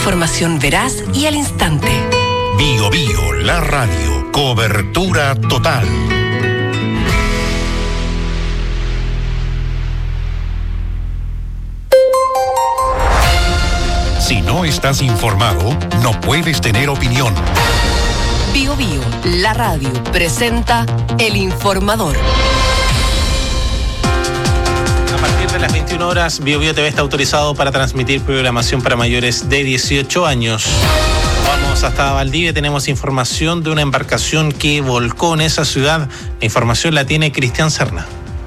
información veraz y al instante. Bio Bio, la radio. Cobertura total. Si no estás informado, no puedes tener opinión. Bio Bio, la radio, presenta El Informador. A partir de las 21 horas, Bio Bio TV está autorizado para transmitir programación para mayores de 18 años. Vamos hasta Valdivia, tenemos información de una embarcación que volcó en esa ciudad. La información la tiene Cristian Serna.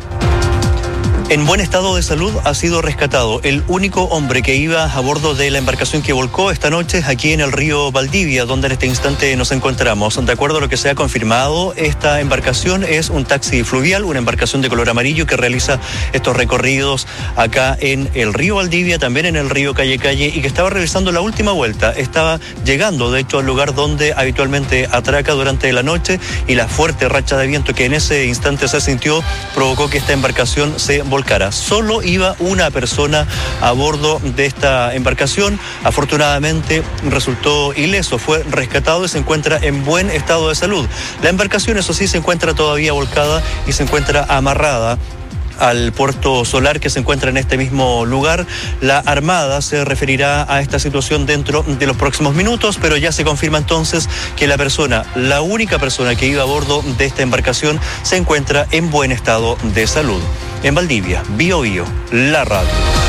En buen estado de salud ha sido rescatado el único hombre que iba a bordo de la embarcación que volcó esta noche aquí en el río Valdivia, donde en este instante nos encontramos. De acuerdo a lo que se ha confirmado, esta embarcación es un taxi fluvial, una embarcación de color amarillo que realiza estos recorridos acá en el río Valdivia, también en el río Calle y que estaba realizando la última vuelta. Estaba llegando, de hecho, al lugar donde habitualmente atraca durante la noche, y la fuerte racha de viento que en ese instante se sintió provocó que esta embarcación se volcara. Solo iba una persona a bordo de esta embarcación. Afortunadamente resultó ileso, fue rescatado y se encuentra en buen estado de salud. La embarcación, eso sí, se encuentra todavía volcada y se encuentra amarrada al puerto solar que se encuentra en este mismo lugar. La Armada se referirá a esta situación dentro de los próximos minutos, pero ya se confirma entonces que la única persona que iba a bordo de esta embarcación se encuentra en buen estado de salud. En Valdivia, Bio Bio, la radio.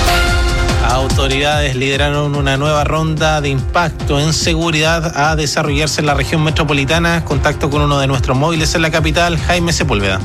Autoridades lideraron una nueva ronda de impacto en seguridad a desarrollarse en la región metropolitana. Contacto con uno de nuestros móviles en la capital, Jaime Sepúlveda.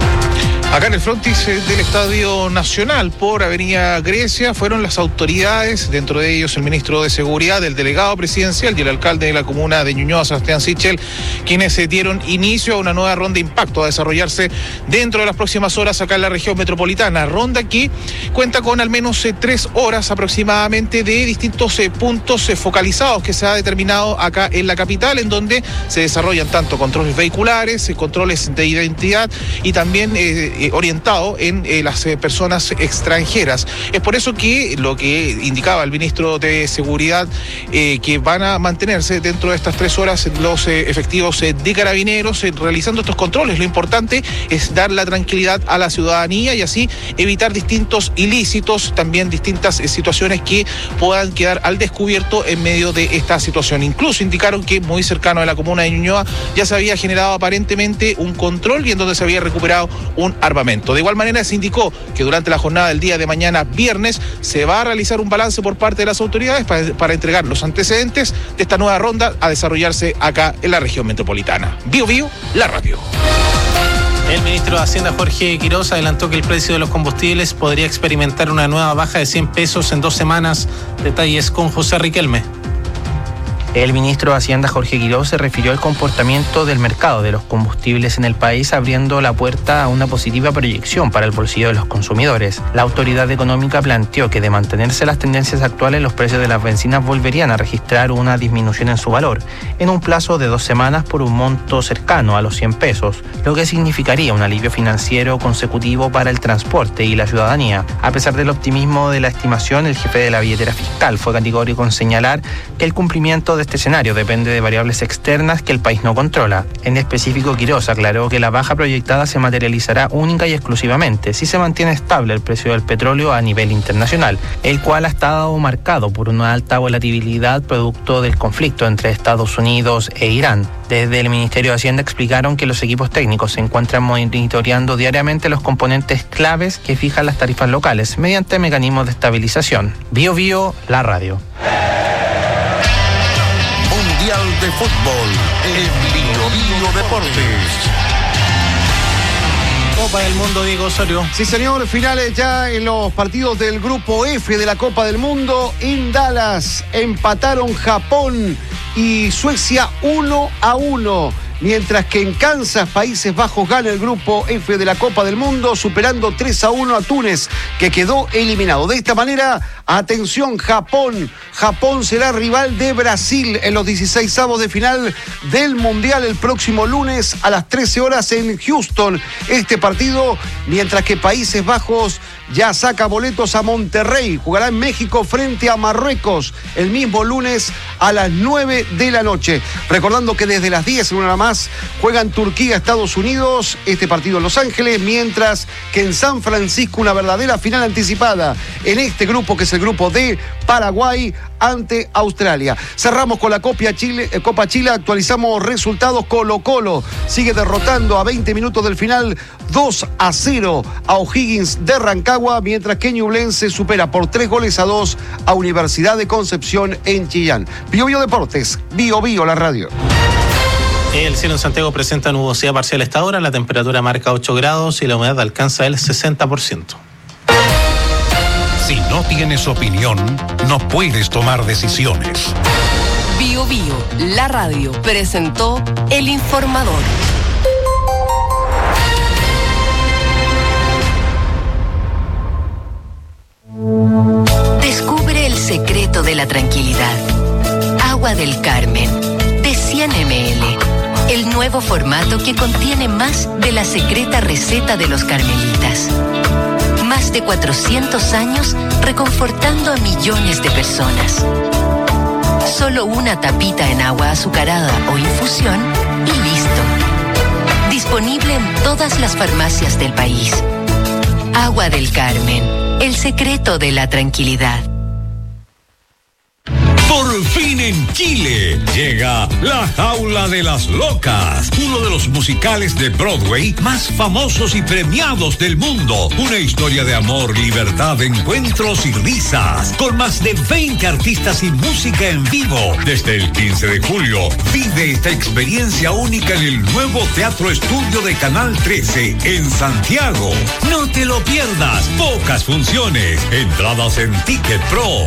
Acá en el frontis del Estadio Nacional por Avenida Grecia fueron las autoridades, dentro de ellos el ministro de Seguridad, el delegado presidencial y el alcalde de la comuna de Ñuñoa, Sebastián Sichel, quienes dieron inicio a una nueva ronda de impacto a desarrollarse dentro de las próximas horas acá en la región metropolitana. Ronda que cuenta con al menos 3 horas aproximadamente de distintos puntos focalizados que se ha determinado acá en la capital, en donde se desarrollan tanto controles vehiculares, controles de identidad y también orientado en las personas extranjeras. Es por eso que lo que indicaba el ministro de Seguridad, que van a mantenerse dentro de estas 3 horas los efectivos de carabineros realizando estos controles. Lo importante es dar la tranquilidad a la ciudadanía y así evitar distintos ilícitos, también distintas situaciones que puedan quedar al descubierto en medio de esta situación. Incluso indicaron que muy cercano a la comuna de Ñuñoa ya se había generado aparentemente un control y en donde se había recuperado un armamento. De igual manera se indicó que durante la jornada del día de mañana, viernes, se va a realizar un balance por parte de las autoridades para entregar los antecedentes de esta nueva ronda a desarrollarse acá en la región metropolitana. Bio Bio, la radio. El ministro de Hacienda, Jorge Quiroz, adelantó que el precio de los combustibles podría experimentar una nueva baja de 100 pesos en 2 semanas. Detalles con José Riquelme. El ministro de Hacienda, Jorge Quiroz, se refirió al comportamiento del mercado de los combustibles en el país, abriendo la puerta a una positiva proyección para el bolsillo de los consumidores. La autoridad económica planteó que de mantenerse las tendencias actuales, los precios de las bencinas volverían a registrar una disminución en su valor, en un plazo de 2 semanas por un monto cercano a los 100 pesos, lo que significaría un alivio financiero consecutivo para el transporte y la ciudadanía. A pesar del optimismo de la estimación, el jefe de la billetera fiscal fue categórico en señalar que el cumplimiento de este escenario depende de variables externas que el país no controla. En específico, Quiroz aclaró que la baja proyectada se materializará única y exclusivamente si se mantiene estable el precio del petróleo a nivel internacional, el cual ha estado marcado por una alta volatilidad producto del conflicto entre Estados Unidos e Irán. Desde el Ministerio de Hacienda explicaron que los equipos técnicos se encuentran monitoreando diariamente los componentes claves que fijan las tarifas locales mediante mecanismos de estabilización. Bio Bio, la radio. Mundial de Fútbol en Bio Bio Deportes. Copa del Mundo, Diego Osorio. Sí, señor, finales ya en los partidos del Grupo F de la Copa del Mundo. En Dallas empataron Japón y Suecia 1-1. Mientras que en Kansas, Países Bajos gana el Grupo F de la Copa del Mundo, superando 3-1 a Túnez, que quedó eliminado. De esta manera, atención, Japón será rival de Brasil en los 16avos de final del Mundial el próximo lunes a las 13 horas en Houston. Este partido, mientras que Países Bajos ya saca boletos a Monterrey. Jugará en México frente a Marruecos el mismo lunes a las 9 de la noche. Recordando que desde las 10 en una hora más juegan Turquía, Estados Unidos, este partido en Los Ángeles, mientras que en San Francisco una verdadera final anticipada en este grupo que es el grupo de Paraguay ante Australia. Cerramos con la Copa Chile, actualizamos resultados. Colo-Colo sigue derrotando a 20 minutos del final 2-0 a O'Higgins de Rancagua, mientras que Ñublense supera por 3-2 a Universidad de Concepción en Chillán. Bio Bio Deportes, Bio Bio la radio. El cielo en Santiago presenta nubosidad parcial a esta hora, la temperatura marca 8 grados y la humedad alcanza el 60%. Si no tienes opinión, no puedes tomar decisiones. Bio Bio, la radio, presentó El Informador. Descubre el secreto de la tranquilidad. Agua del Carmen, de 100 ml. El nuevo formato que contiene más de la secreta receta de los carmelitas. Más de 400 años reconfortando a millones de personas. Solo una tapita en agua azucarada o infusión y listo. Disponible en todas las farmacias del país. Agua del Carmen, el secreto de la tranquilidad. Por fin en Chile llega La Jaula de las Locas, uno de los musicales de Broadway más famosos y premiados del mundo. Una historia de amor, libertad, encuentros y risas, con más de 20 artistas y música en vivo. Desde el 15 de julio, vive esta experiencia única en el nuevo Teatro Estudio de Canal 13 en Santiago. No te lo pierdas, pocas funciones, entradas en Ticket Pro.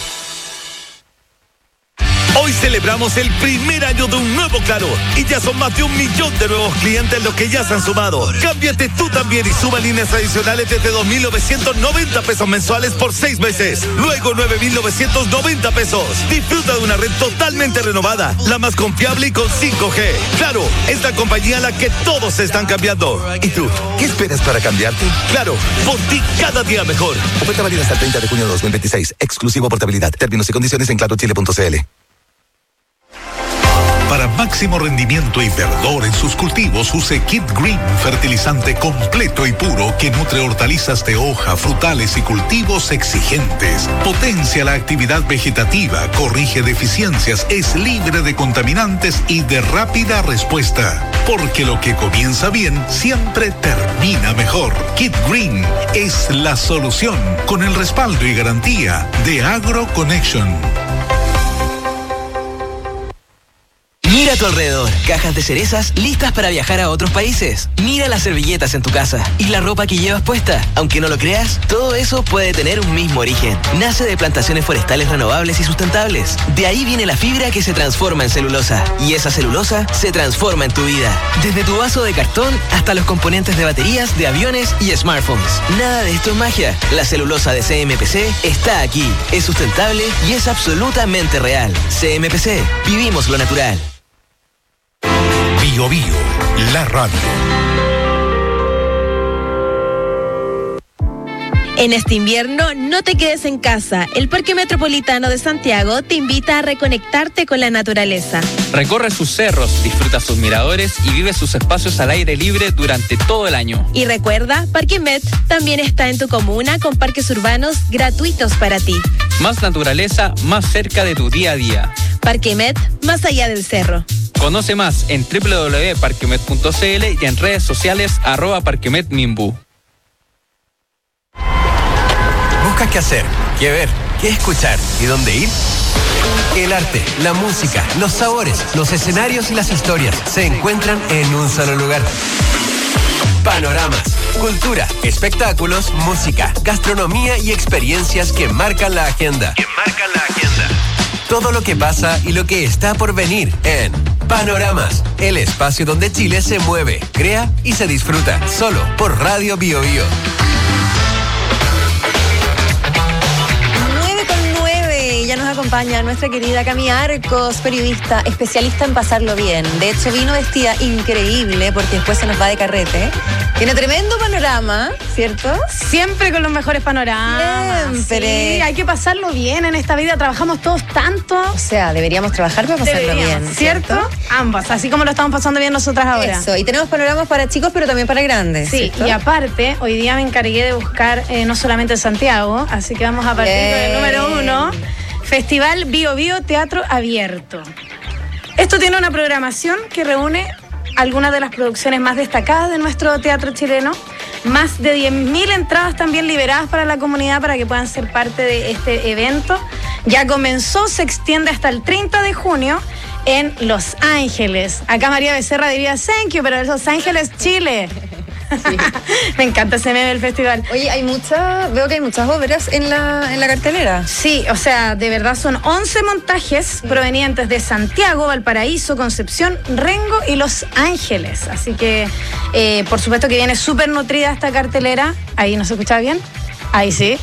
Hoy celebramos el primer año de un nuevo Claro y ya son más de 1 millón de nuevos clientes los que ya se han sumado. Cámbiate tú también y suma líneas adicionales desde 2.990 pesos mensuales por 6 meses. Luego 9.990 pesos. Disfruta de una red totalmente renovada, la más confiable y con 5G. Claro, es la compañía a la que todos se están cambiando. ¿Y tú? ¿Qué esperas para cambiarte? Claro, por ti cada día mejor. Oferta válida hasta el 30 de junio de 2026. Exclusivo portabilidad. Términos y condiciones en clarochile.cl. Para máximo rendimiento y verdor en sus cultivos, use Kit Green, fertilizante completo y puro que nutre hortalizas de hoja, frutales y cultivos exigentes. Potencia la actividad vegetativa, corrige deficiencias, es libre de contaminantes y de rápida respuesta. Porque lo que comienza bien siempre termina mejor. Kit Green es la solución, con el respaldo y garantía de AgroConnection. Mira a tu alrededor, cajas de cerezas listas para viajar a otros países. Mira las servilletas en tu casa y la ropa que llevas puesta. Aunque no lo creas, todo eso puede tener un mismo origen. Nace de plantaciones forestales renovables y sustentables. De ahí viene la fibra que se transforma en celulosa. Y esa celulosa se transforma en tu vida. Desde tu vaso de cartón hasta los componentes de baterías, de aviones y smartphones. Nada de esto es magia. La celulosa de CMPC está aquí. Es sustentable y es absolutamente real. CMPC, vivimos lo natural. Bio Bio, la radio. En este invierno, no te quedes en casa. El Parque Metropolitano de Santiago te invita a reconectarte con la naturaleza. Recorre sus cerros, disfruta sus miradores y vive sus espacios al aire libre durante todo el año. Y recuerda, Parque Met también está en tu comuna con parques urbanos gratuitos para ti. Más naturaleza, más cerca de tu día a día. Parque Met, más allá del cerro. Conoce más en www.parquemet.cl y en redes sociales @parquemetminbu. ¿Buscas qué hacer, qué ver, qué escuchar y dónde ir? El arte, la música, los sabores, los escenarios y las historias se encuentran en un solo lugar. Panoramas, cultura, espectáculos, música, gastronomía y experiencias que marcan la agenda. Todo lo que pasa y lo que está por venir en Panoramas, el espacio donde Chile se mueve, crea y se disfruta, solo por Radio Bio Bio. 9:09 ya nos acompaña nuestra querida Cami Arcos, periodista, especialista en pasarlo bien. De hecho, vino vestida increíble porque después se nos va de carrete. Tiene tremendo panorama, ¿cierto? Siempre con los mejores panoramas. Siempre. Sí, hay que pasarlo bien en esta vida. Trabajamos todos tanto. O sea, deberíamos trabajar para pasarlo bien, ¿cierto? Ambas, así como lo estamos pasando bien nosotras ahora. Eso, y tenemos panoramas para chicos, pero también para grandes. Sí, ¿cierto? y aparte, hoy día me encargué de buscar no solamente Santiago, así que vamos a partir con el número 1, Festival Bio Bio Teatro Abierto. Esto tiene una programación que reúne algunas de las producciones más destacadas de nuestro teatro chileno, más de 10.000 entradas también liberadas para la comunidad para que puedan ser parte de este evento. Ya comenzó, se extiende hasta el 30 de junio en Los Ángeles. Acá María Becerra diría thank you, pero en Los Ángeles, Chile. Sí. Me encanta ese meme del festival. Oye, veo que hay muchas obras en la cartelera. Sí, o sea, de verdad son 11 montajes provenientes de Santiago, Valparaíso, Concepción, Rengo y Los Ángeles. Así que, por supuesto que viene súper nutrida esta cartelera. Ahí, ¿no se escucha bien? Ahí sí.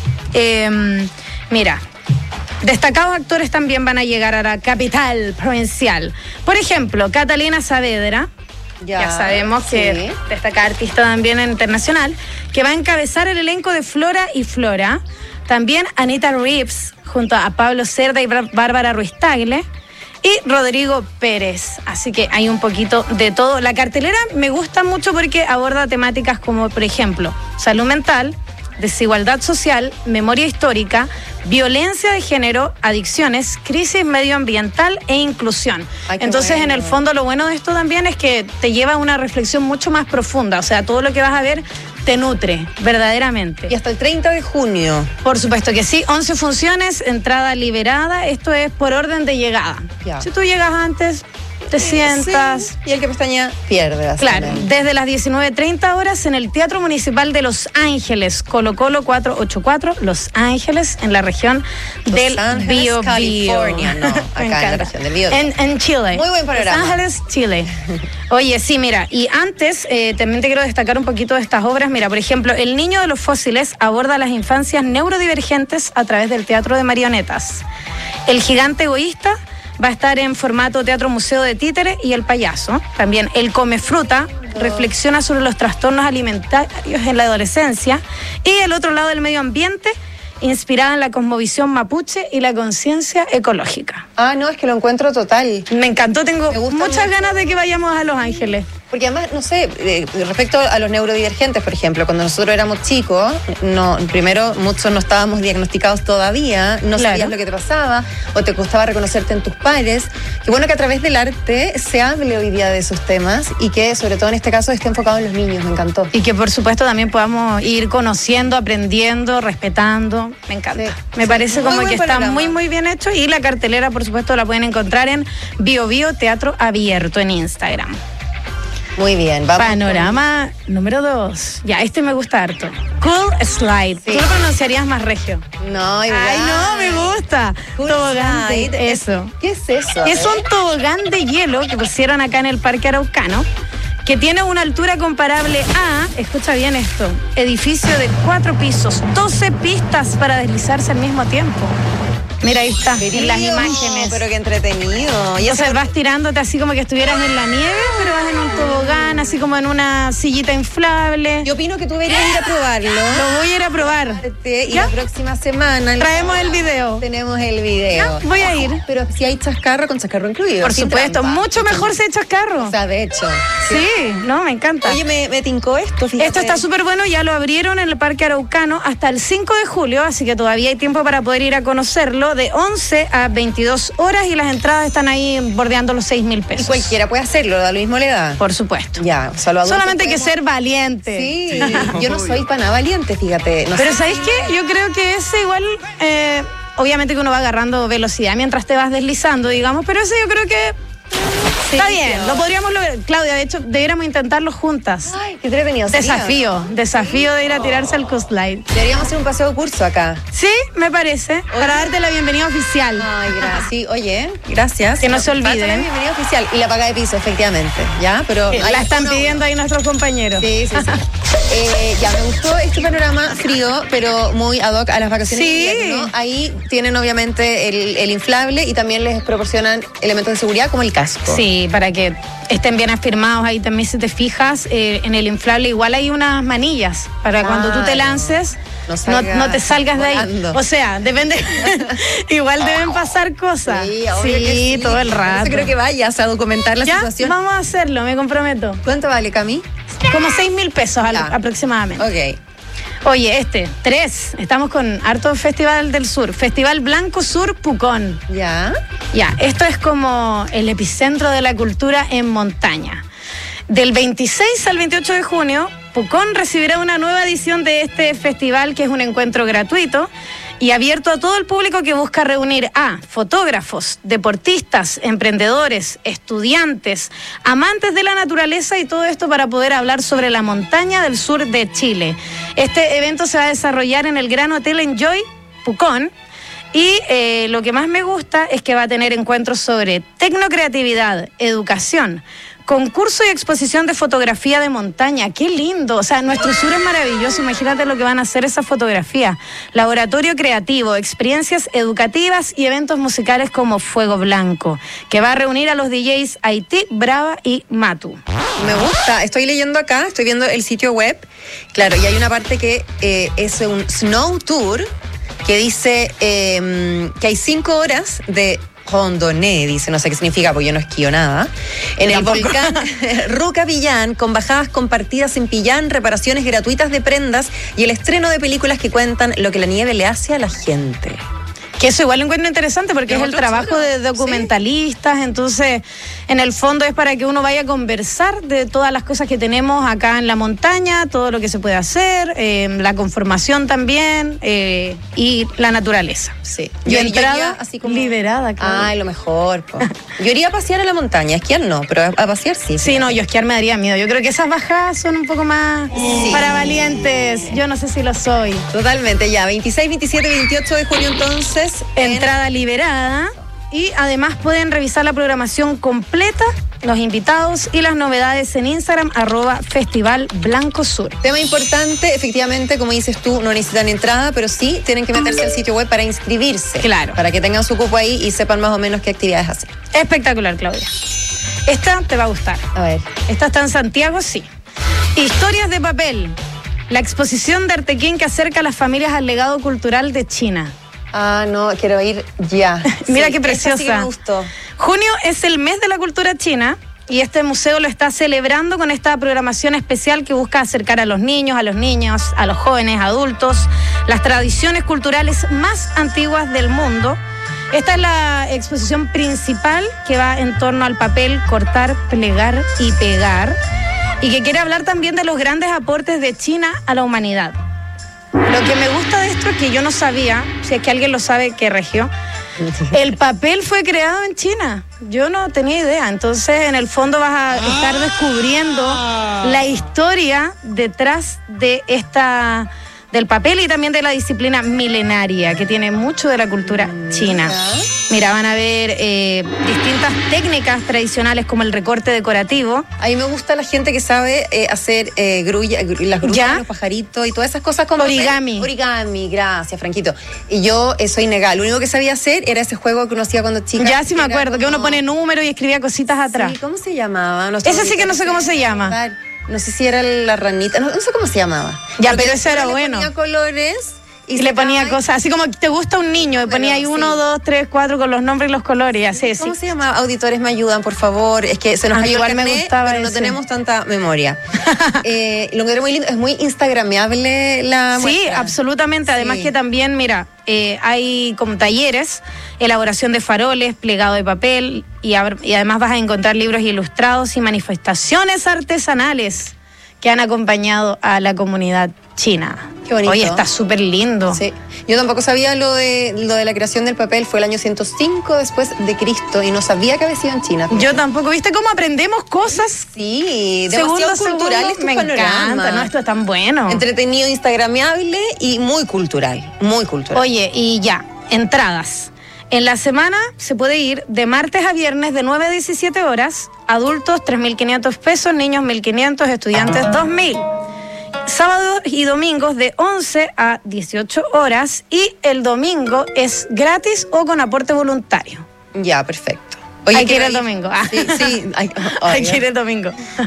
Mira, destacados actores también van a llegar a la capital provincial. Por ejemplo, Catalina Saavedra. Ya sabemos que destaca artista también internacional, que va a encabezar el elenco de Flora y Flora. También Anita Reeves, junto a Pablo Cerda y Bárbara Ruiz Tagle. Y Rodrigo Pérez. Así que hay un poquito de todo. La cartelera me gusta mucho porque aborda temáticas como, por ejemplo, salud mental, desigualdad social, memoria histórica, violencia de género, adicciones, crisis medioambiental e inclusión. Entonces, en el fondo, lo bueno de esto también es que te lleva a una reflexión mucho más profunda. O sea, todo lo que vas a ver te nutre, verdaderamente. Y hasta el 30 de junio. Por supuesto que sí, 11 funciones, entrada liberada. Esto es por orden de llegada. Ya. Si tú llegas antes, te sientas. Sí. Y el que pestañea pierde. Claro, desde las 19:30 horas en el Teatro Municipal de Los Ángeles, Colo Colo 484, Los Ángeles, en la región del Bio Bio. California, no, acá en la región del Bio Bio. En Chile. Muy buen programa. Los Ángeles, Chile. Oye, sí, mira, y antes también te quiero destacar un poquito de estas obras. Mira, por ejemplo, El Niño de los Fósiles aborda las infancias neurodivergentes a través del teatro de marionetas. El Gigante Egoísta va a estar en formato teatro museo de títere y El Payaso. También El Come Fruta reflexiona sobre los trastornos alimentarios en la adolescencia. Y El Otro Lado del Medio Ambiente, inspirada en la cosmovisión mapuche y la conciencia ecológica. Ah, no, es que lo encuentro total. Me encantó, tengo muchas ganas de que vayamos a Los Ángeles. Porque además, no sé, respecto a los neurodivergentes, por ejemplo, cuando nosotros éramos chicos, primero muchos no estábamos diagnosticados todavía, no sabías lo que te pasaba, o te costaba reconocerte en tus pares. Qué bueno que a través del arte se hable hoy día de esos temas y que, sobre todo en este caso, esté enfocado en los niños. Me encantó. Y que, por supuesto, también podamos ir conociendo, aprendiendo, respetando. Me encanta. Me parece como que está muy, muy bien hecho. Y la cartelera, por supuesto, la pueden encontrar en Bio Bio Teatro Abierto en Instagram. Muy bien, vamos. Panorama número 2. Ya, este me gusta harto. Cool Slide. Sí. Tú lo pronunciarías más regio. No, Ay, no, me gusta. Cool tobogán Slide. Eso. ¿Qué es eso? Es un tobogán de hielo que pusieron acá en el Parque Araucano, que tiene una altura comparable a, escucha bien esto, edificio de 4 pisos, 12 pistas para deslizarse al mismo tiempo. Mira, ahí está, en las imágenes. Pero qué entretenido. Y entonces vas tirándote así como que estuvieras en la nieve, pero vas en un tobogán, así como en una sillita inflable. Yo opino que tú deberías ir a probarlo. Lo voy a ir a probar. Y la próxima semana traemos el video. Tenemos el video. Voy a ir. Pero si hay chascarro, con chascarro incluido. Por supuesto, trampa. Mucho mejor si hay chascarro. O sea, de hecho. Sí, no, me encanta. Oye, me tincó esto, fíjate. Esto está súper bueno, ya lo abrieron en el Parque Araucano hasta el 5 de julio, así que todavía hay tiempo para poder ir a conocerlo, de 11 a 22 horas, y las entradas están ahí bordeando los 6.000 pesos. Y cualquiera puede hacerlo, da lo mismo le da. Por supuesto. Ya, solamente hay que ser valiente. Sí, yo no soy para nada valiente, fíjate. No. Pero ¿sabéis qué? Yo creo que ese igual, obviamente que uno va agarrando velocidad mientras te vas deslizando, digamos, pero ese yo creo que Sí, está bien, lo podríamos lograr. Claudia, de hecho, deberíamos intentarlo juntas. Ay, qué entretenido. Desafío de ir a tirarse al Coastline. Deberíamos hacer un paseo curso acá. Sí, me parece. Para darte la bienvenida oficial. Ay, gracias. Sí, oye, gracias. Que no se olviden. La bienvenida oficial y la paga de piso, efectivamente. ¿Ya? Pero la están pidiendo ahí nuestros compañeros. Sí. Ya me gustó este panorama frío, pero muy ad hoc a las vacaciones de invierno. Ahí tienen obviamente el inflable y también les proporcionan elementos de seguridad como el casco. Sí, para que estén bien afirmados. Ahí también, si te fijas, en el inflable igual hay unas manillas para cuando tú te lances. No te salgas volando de ahí. O sea, depende. Igual deben pasar cosas. Sí, todo el rato. Creo que vayas a documentar la situación. Vamos a hacerlo, me comprometo. ¿Cuánto vale, Cami? Como 6.000 pesos aproximadamente. Ok. Oye, 3. Estamos con harto Festival del Sur. Festival Blanco Sur Pucón. Ya. Esto es como el epicentro de la cultura en montaña. Del 26 al 28 de junio, Pucón recibirá una nueva edición de este festival, que es un encuentro gratuito y abierto a todo el público que busca reunir a fotógrafos, deportistas, emprendedores, estudiantes, amantes de la naturaleza, y todo esto para poder hablar sobre la montaña del sur de Chile. Este evento se va a desarrollar en el Gran Hotel Enjoy Pucón. Y lo que más me gusta es que va a tener encuentros sobre tecnocreatividad, educación, concurso y exposición de fotografía de montaña. ¡Qué lindo! O sea, nuestro sur es maravilloso. Imagínate lo que van a hacer esa fotografía. Laboratorio creativo, experiencias educativas y eventos musicales como Fuego Blanco, que va a reunir a los DJs Haití, Brava y Matu. Me gusta. Estoy leyendo acá, estoy viendo el sitio web. Claro, y hay una parte que es un snow tour que dice que hay 5 horas de Hondoné, dice, no sé qué significa porque yo no esquío nada, en el volcán Rucavillán, con bajadas compartidas en Pillán, reparaciones gratuitas de prendas y el estreno de películas que cuentan lo que la nieve le hace a la gente. Que eso igual lo encuentro interesante porque es el trabajo de documentalistas, entonces en el fondo es para que uno vaya a conversar de todas las cosas que tenemos acá en la montaña, todo lo que se puede hacer, la conformación también y la naturaleza. Sí. Yo entrada así como liberada. Claro. Ay, lo mejor. Yo iría a pasear a la montaña, esquiar no, pero a pasear sí. Sí, no, yo esquiar me daría miedo. Yo creo que esas bajadas son un poco más para valientes. Yo no sé si lo soy. Totalmente, ya. 26, 27, 28 de junio entonces. Entrada liberada. Y además pueden revisar la programación completa, los invitados y las novedades en Instagram, @Festival Blanco Sur. Tema importante, efectivamente, como dices tú, no necesitan entrada, pero sí tienen que meterse al sitio web para inscribirse. Claro. Para que tengan su cupo ahí y sepan más o menos qué actividades hacer. Espectacular, Claudia. Esta te va a gustar. A ver. Esta está en Santiago, sí. Historias de papel. La exposición de Artequín que acerca a las familias al legado cultural de China. Ah, no, quiero ir ya. Mira qué preciosa. Sí que me gustó. Junio es el mes de la cultura china y este museo lo está celebrando con esta programación especial que busca acercar a los niños, a los jóvenes, adultos, las tradiciones culturales más antiguas del mundo. Esta es la exposición principal que va en torno al papel, cortar, plegar y pegar, y que quiere hablar también de los grandes aportes de China a la humanidad. Lo que me gusta de esto es que yo no sabía, si es que alguien lo sabe, ¿qué región? El papel fue creado en China. Yo no tenía idea. Entonces, en el fondo vas a estar descubriendo la historia detrás de del papel y también de la disciplina milenaria que tiene mucho de la cultura china. Mira, van a ver distintas técnicas tradicionales como el recorte decorativo. A mí me gusta la gente que sabe hacer las grullas, los pajaritos y todas esas cosas como origami. Origami, gracias, Franquito. Y yo soy negada. Lo único que sabía hacer era ese juego que uno hacía cuando chica. Ya sí me acuerdo, que uno pone números y escribía cositas atrás. Sí, ¿cómo se llamaba? Ese sí que no sé cómo se llama. No sé si era la ranita, no sé cómo se llamaba. Ya, pero eso era bueno. Ponía colores y le ponía cosas, así como te gusta un niño, le ponía ahí 1, 2, 3, 4 con los nombres y los colores, así. ¿Cómo se llama? Auditores, me ayudan, por favor. Es que se nos ayuda el carnet, pero no tenemos tanta memoria. Lo que era muy lindo, es muy instagrameable la muestra. Sí, absolutamente. Además que también, mira, hay como talleres, elaboración de faroles, plegado de papel y además vas a encontrar libros ilustrados y manifestaciones artesanales. que han acompañado a la comunidad china. Qué bonito. Oye, está súper lindo. Sí. Yo tampoco sabía lo de la creación del papel. Fue el año 105 después de Cristo y no sabía que había sido en China. Yo tampoco. ¿Viste cómo aprendemos cosas? Sí, demasiado cultural estos me encanta, ¿no? Esto es tan bueno. Entretenido, instagramiable y muy cultural. Muy cultural. Oye, y ya, entradas. En la semana se puede ir de martes a viernes de 9 a 17 horas. Adultos, 3.500 pesos. Niños, 1.500. Estudiantes, 2.000. Sábados y domingos de 11 a 18 horas y el domingo es gratis o con aporte voluntario. Ya, perfecto. Oye, hay que ir el domingo. Sí. Hay que ir el domingo.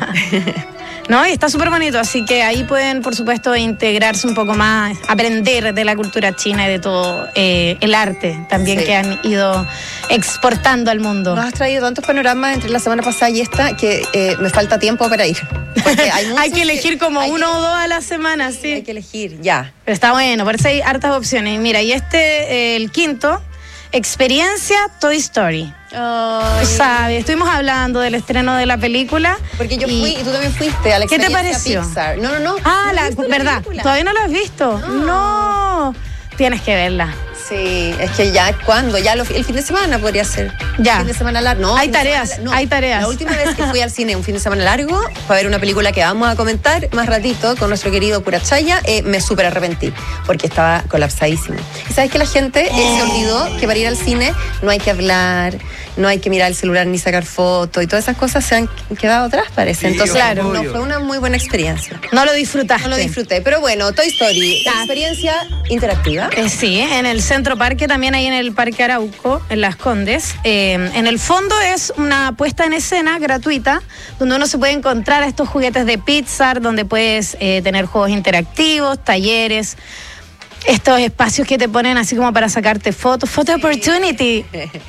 No, y está súper bonito, así que ahí pueden, por supuesto, integrarse un poco más, aprender de la cultura china y de todo el arte también que han ido exportando al mundo. Nos has traído tantos panoramas entre la semana pasada y esta que me falta tiempo para ir. Porque hay que elegir como uno o dos a la semana, sí. Hay que elegir, ya. Pero está bueno, por eso hay hartas opciones. Mira, y el quinto, experiencia Toy Story. Ay. ¿Sabes? Estuvimos hablando del estreno de la película. Porque yo fui y tú también fuiste a la ¿Qué te experiencia pareció? Pixar. No. Ah, verdad. ¿Todavía no la has visto? No. Tienes que verla. Sí, es que ya, ¿cuándo? Ya el fin de semana podría ser. Ya. Fin de semana largo. No, hay tareas, hay tareas. La última vez que fui al cine un fin de semana largo para ver una película que vamos a comentar más ratito con nuestro querido Purachaya, me súper arrepentí porque estaba colapsadísimo. Y sabes que la gente se olvidó que para ir al cine no hay que hablar, no hay que mirar el celular ni sacar fotos y todas esas cosas se han quedado atrás, parece. Entonces, claro, no fue una muy buena experiencia. No lo disfrutaste. No lo disfruté, pero bueno, Toy Story, experiencia interactiva. Sí, en el Centro Parque, también ahí en el Parque Arauco, en Las Condes. En el fondo es una puesta en escena gratuita, donde uno se puede encontrar a estos juguetes de Pixar, donde puedes tener juegos interactivos, talleres, estos espacios que te ponen así como para sacarte fotos, Photo Opportunity.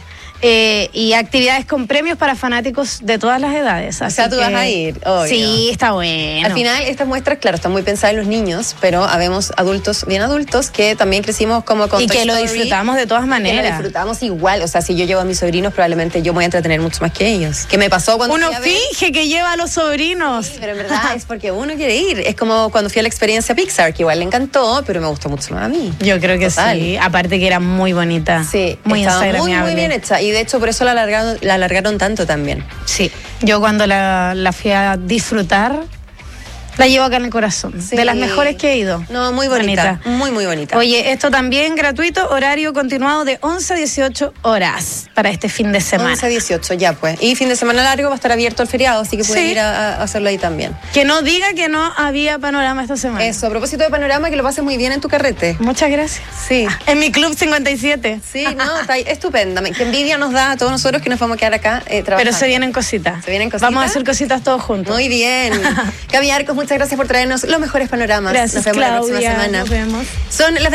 Y actividades con premios para fanáticos de todas las edades. O sea, tú vas a ir. Obvio. Sí, está bueno. Al final, estas muestras, claro, están muy pensadas en los niños, pero habemos adultos, bien adultos, que también crecimos como con y Toy que Story, lo disfrutamos de todas maneras. Que lo disfrutamos igual. O sea, si yo llevo a mis sobrinos, probablemente yo me voy a entretener mucho más que ellos. ¿Qué me pasó cuando uno finge que lleva a los sobrinos? Sí, pero en verdad es porque uno quiere ir. Es como cuando fui a la experiencia Pixar, que igual le encantó, pero me gustó mucho más a mí. Yo creo que sí. Aparte que era muy bonita. Sí, muy estaba instagramiable. muy bien hecha. Y de hecho, por eso la alargaron tanto también. Sí, yo cuando la fui a disfrutar, la llevo acá en el corazón. Sí. De las mejores que he ido. No, muy bonita. Muy bonita. Oye, esto también gratuito, horario continuado de 11 a 18 horas para este fin de semana. 11 a 18, ya pues. Y fin de semana largo va a estar abierto el feriado, así que pueden ir a hacerlo ahí también. Que no diga que no había panorama esta semana. Eso, a propósito de panorama, que lo pases muy bien en tu carrete. Muchas gracias. Sí. En mi Club 57. Sí, no, está estupenda. Qué envidia nos da a todos nosotros que nos vamos a quedar acá trabajando. Pero se vienen cositas. Vamos a hacer cositas todos juntos. Muy bien. Cami Arcos, muchas gracias por traernos los mejores panoramas. Gracias, nos vemos Claudia, la próxima semana. Nos vemos. Son las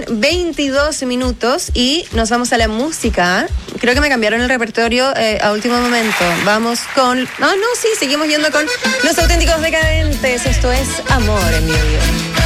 21:22 y nos vamos a la música. Creo que me cambiaron el repertorio a último momento. Vamos con... sí, seguimos yendo con Los Auténticos Decadentes. Esto es Amor en mi vida.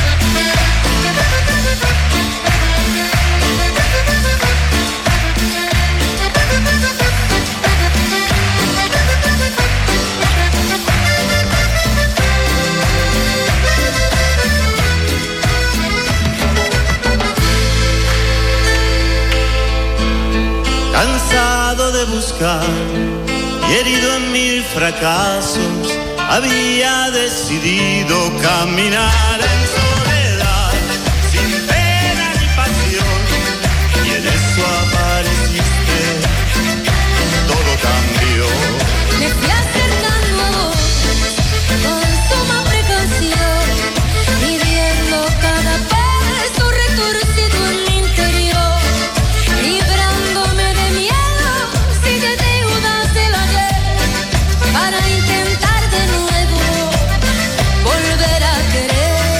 Cansado de buscar y herido en mil fracasos, había decidido caminar en soledad, sin pena ni pasión, y en eso apareciste, todo cambió. Me fui acercando a vos con suma precaución, midiendo cada paso retorcido en mi interior, librándome de miedo si de deudas del ayer, para intentar de nuevo volver a querer.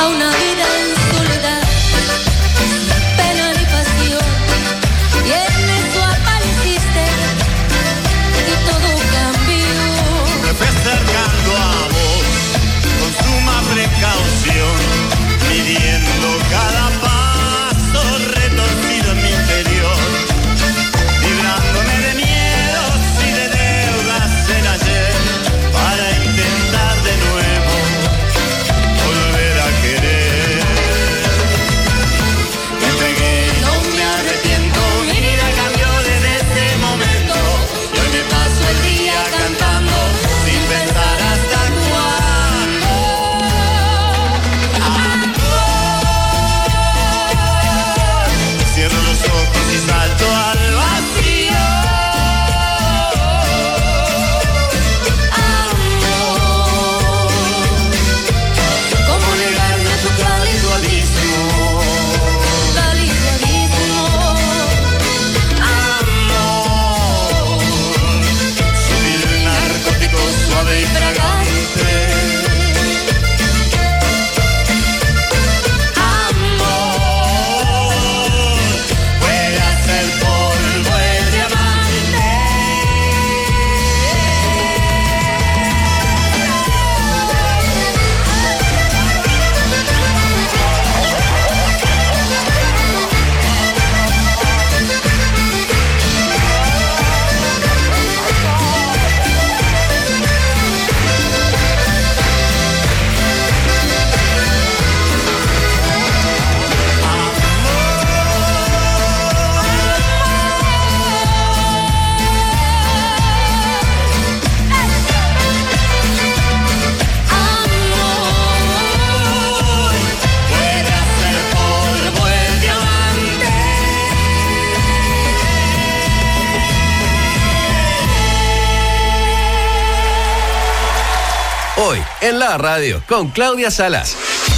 una vida en soledad, sin pena ni pasión. Y en eso apareciste y todo cambió. Me fue acercando a vos con suma precaución, midiendo cada paso retorcido en mi interior, librándome de miedos y de deudas en ayer, para intentar de nuevo volver a querer. Me entregué y no me arrepiento, mi vida cambió desde ese momento, y hoy me paso el día cantando sin pensar hasta cuándo. Cierro los ojos y salto al vacío. ¿Cómo negarme a tu cálido abismo? Cálido abismo. Amor, sutil narcótico suave y fragante. Amor, puede hacer polvo el diamante. Puede hacer polvo el diamante. Hoy, en la radio, con Claudia Salas.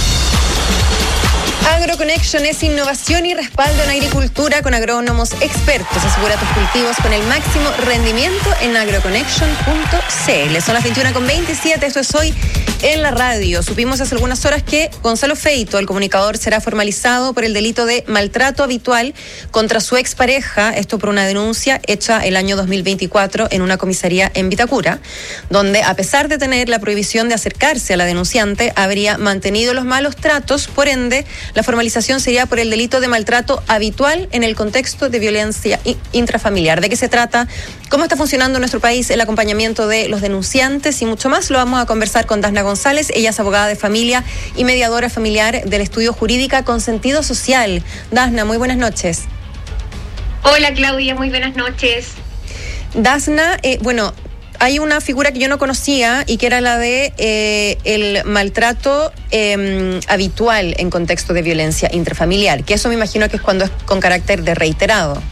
AgroConnection es innovación y respaldo en agricultura con agrónomos expertos. Asegura tus cultivos con el máximo rendimiento en agroconnection.cl. Son las 21:27, esto es Hoy en la radio. Supimos hace algunas horas que Gonzalo Feito, el comunicador, será formalizado por el delito de maltrato habitual contra su expareja, esto por una denuncia hecha el año 2024 en una comisaría en Vitacura, donde a pesar de tener la prohibición de acercarse a la denunciante, habría mantenido los malos tratos. Por ende, la formalización sería por el delito de maltrato habitual en el contexto de violencia intrafamiliar. ¿De qué se trata? ¿Cómo está funcionando en nuestro país el acompañamiento de los denunciantes? Y mucho más lo vamos a conversar con Dasna González. Ella es abogada de familia y mediadora familiar del estudio Jurídica con Sentido Social. Dasna, muy buenas noches. Hola Claudia, muy buenas noches. Dasna, hay una figura que yo no conocía y que era la de el maltrato habitual en contexto de violencia intrafamiliar, que eso me imagino que es cuando es con carácter de reiterado.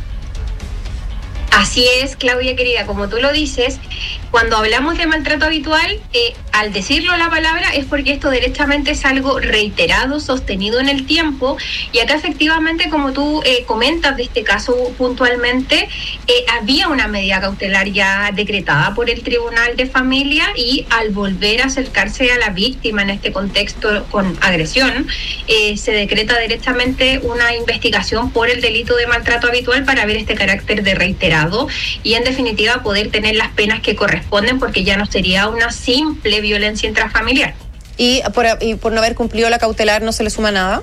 Así es, Claudia querida, como tú lo dices, cuando hablamos de maltrato habitual, al decirlo la palabra es porque esto derechamente es algo reiterado, sostenido en el tiempo, y acá efectivamente, como tú comentas de este caso puntualmente, había una medida cautelar ya decretada por el Tribunal de Familia, y al volver a acercarse a la víctima en este contexto con agresión, se decreta derechamente una investigación por el delito de maltrato habitual para ver este carácter de reiterado y en definitiva poder tener las penas que corresponden, porque ya no sería una simple violencia intrafamiliar. ¿Y por no haber cumplido la cautelar no se le suma nada?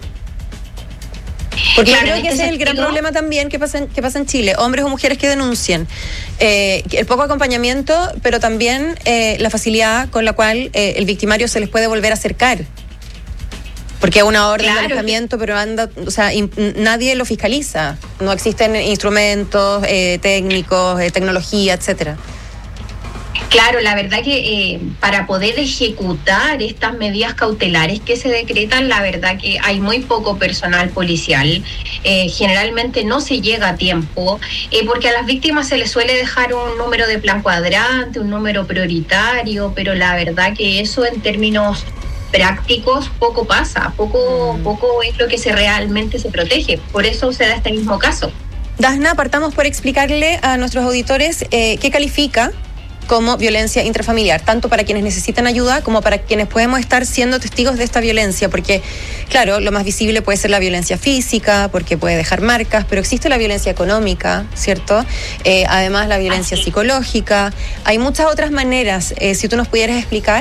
Porque claro, yo creo que ese es el gran problema también que pasa en Chile, hombres o mujeres que denuncian, el poco acompañamiento, pero también la facilidad con la cual el victimario se les puede volver a acercar. Porque es una orden de alejamiento, pero nadie lo fiscaliza. No existen instrumentos técnicos, tecnología, etcétera. Claro, la verdad que para poder ejecutar estas medidas cautelares que se decretan, la verdad que hay muy poco personal policial. Generalmente no se llega a tiempo, porque a las víctimas se les suele dejar un número de plan cuadrante, un número prioritario, pero la verdad que eso en términos prácticos poco pasa, poco es lo que realmente se protege. Por eso se da este mismo caso. Dasna, partamos por explicarle a nuestros auditores qué califica como violencia intrafamiliar, tanto para quienes necesitan ayuda como para quienes podemos estar siendo testigos de esta violencia, porque, claro, lo más visible puede ser la violencia física, porque puede dejar marcas, pero existe la violencia económica, ¿cierto? Además, la violencia psicológica. Hay muchas otras maneras. Si tú nos pudieras explicar.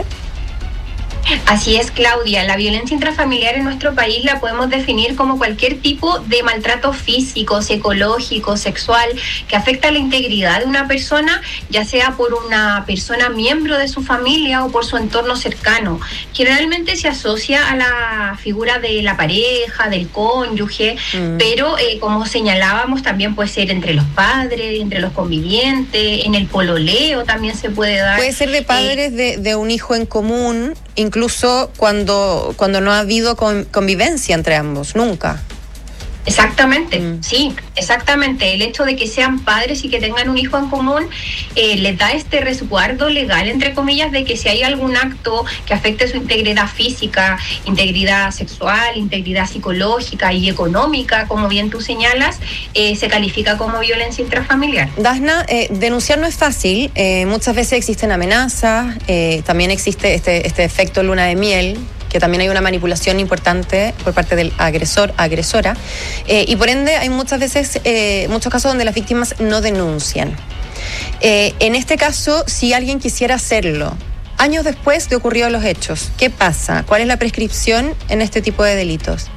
Así es, Claudia. La violencia intrafamiliar en nuestro país la podemos definir como cualquier tipo de maltrato físico, psicológico, sexual, que afecta la integridad de una persona, ya sea por una persona miembro de su familia o por su entorno cercano. Generalmente se asocia a la figura de la pareja, del cónyuge, pero como señalábamos, también puede ser entre los padres, entre los convivientes, en el pololeo también se puede dar. Puede ser de padres de un hijo en común, incluso cuando no ha habido convivencia entre ambos, nunca. Exactamente, sí, exactamente. El hecho de que sean padres y que tengan un hijo en común les da este resguardo legal, entre comillas, de que si hay algún acto que afecte su integridad física, integridad sexual, integridad psicológica y económica, como bien tú señalas, se califica como violencia intrafamiliar. Dasna, denunciar no es fácil. Muchas veces existen amenazas, también existe este efecto luna de miel, que también hay una manipulación importante por parte del agresor, agresora, y por ende hay muchas veces, muchos casos donde las víctimas no denuncian. En este caso, si alguien quisiera hacerlo, años después de ocurridos los hechos, ¿qué pasa? ¿Cuál es la prescripción en este tipo de delitos?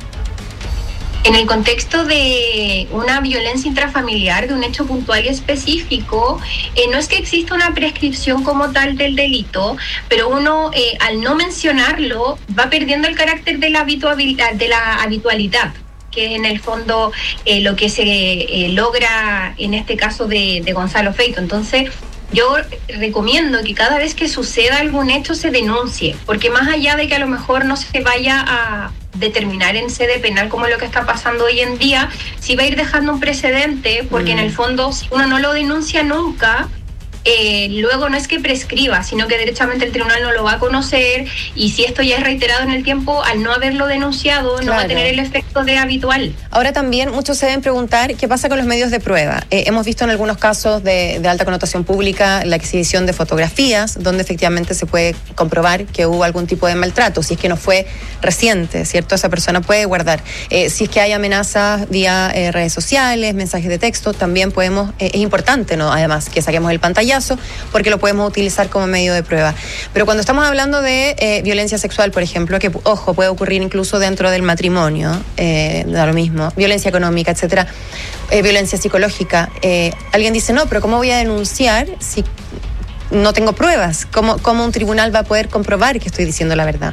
En el contexto de una violencia intrafamiliar, de un hecho puntual y específico, no es que exista una prescripción como tal del delito, pero uno, al no mencionarlo, va perdiendo el carácter de la habitualidad, que en el fondo lo que se logra en este caso de Gonzalo Feito. Entonces, yo recomiendo que cada vez que suceda algún hecho se denuncie, porque más allá de que a lo mejor no se vaya a determinar en sede penal como lo que está pasando hoy en día, sí va a ir dejando un precedente, porque en el fondo si uno no lo denuncia nunca, luego no es que prescriba, sino que derechamente el tribunal no lo va a conocer, y si esto ya es reiterado en el tiempo, al no haberlo denunciado, no va a tener el efecto de habitual. Ahora también muchos se deben preguntar qué pasa con los medios de prueba. Hemos visto en algunos casos de alta connotación pública la exhibición de fotografías donde efectivamente se puede comprobar que hubo algún tipo de maltrato, si es que no fue reciente, ¿cierto? Esa persona puede guardar. Si es que hay amenazas vía redes sociales, mensajes de texto, también podemos, es importante, ¿no? Además, que saquemos el pantallazo, porque lo podemos utilizar como medio de prueba. Pero cuando estamos hablando de violencia sexual, por ejemplo, que, ojo, puede ocurrir incluso dentro del matrimonio, da lo mismo, violencia económica, etcétera, violencia psicológica, alguien dice, no, pero ¿cómo voy a denunciar si no tengo pruebas? ¿Cómo un tribunal va a poder comprobar que estoy diciendo la verdad?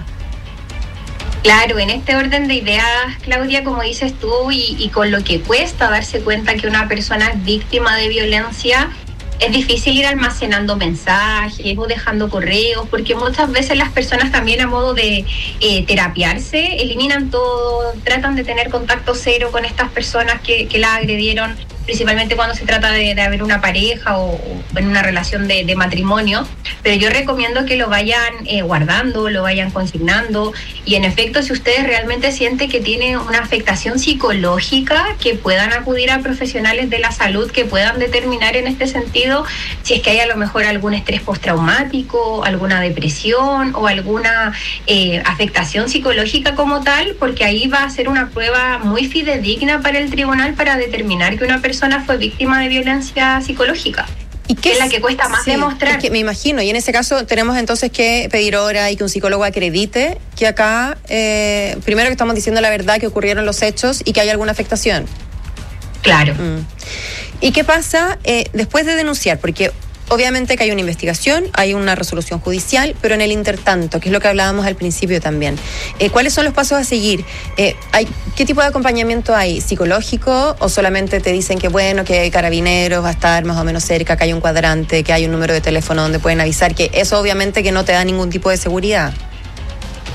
Claro, en este orden de ideas, Claudia, como dices tú, y con lo que cuesta darse cuenta que una persona es víctima de violencia, es difícil ir almacenando mensajes o dejando correos, porque muchas veces las personas también, a modo de terapiarse, eliminan todo, tratan de tener contacto cero con estas personas que la agredieron, principalmente cuando se trata de haber una pareja o en una relación de matrimonio. Pero yo recomiendo que lo vayan guardando, lo vayan consignando, y en efecto, si ustedes realmente sienten que tiene una afectación psicológica, que puedan acudir a profesionales de la salud que puedan determinar en este sentido si es que hay a lo mejor algún estrés postraumático, alguna depresión o alguna afectación psicológica como tal, porque ahí va a ser una prueba muy fidedigna para el tribunal para determinar que una persona fue víctima de violencia psicológica. ¿Y qué es la que cuesta más demostrar? Es que me imagino, y en ese caso tenemos entonces que pedir hora y que un psicólogo acredite que acá, primero que estamos diciendo la verdad, que ocurrieron los hechos y que hay alguna afectación. Claro. ¿Y qué pasa después de denunciar? Porque obviamente que hay una investigación, hay una resolución judicial, pero en el intertanto, que es lo que hablábamos al principio también, ¿cuáles son los pasos a seguir? ¿Qué tipo de acompañamiento hay? ¿Psicológico o solamente te dicen que bueno, que hay carabineros, va a estar más o menos cerca, que hay un cuadrante, que hay un número de teléfono donde pueden avisar, que eso obviamente que no te da ningún tipo de seguridad?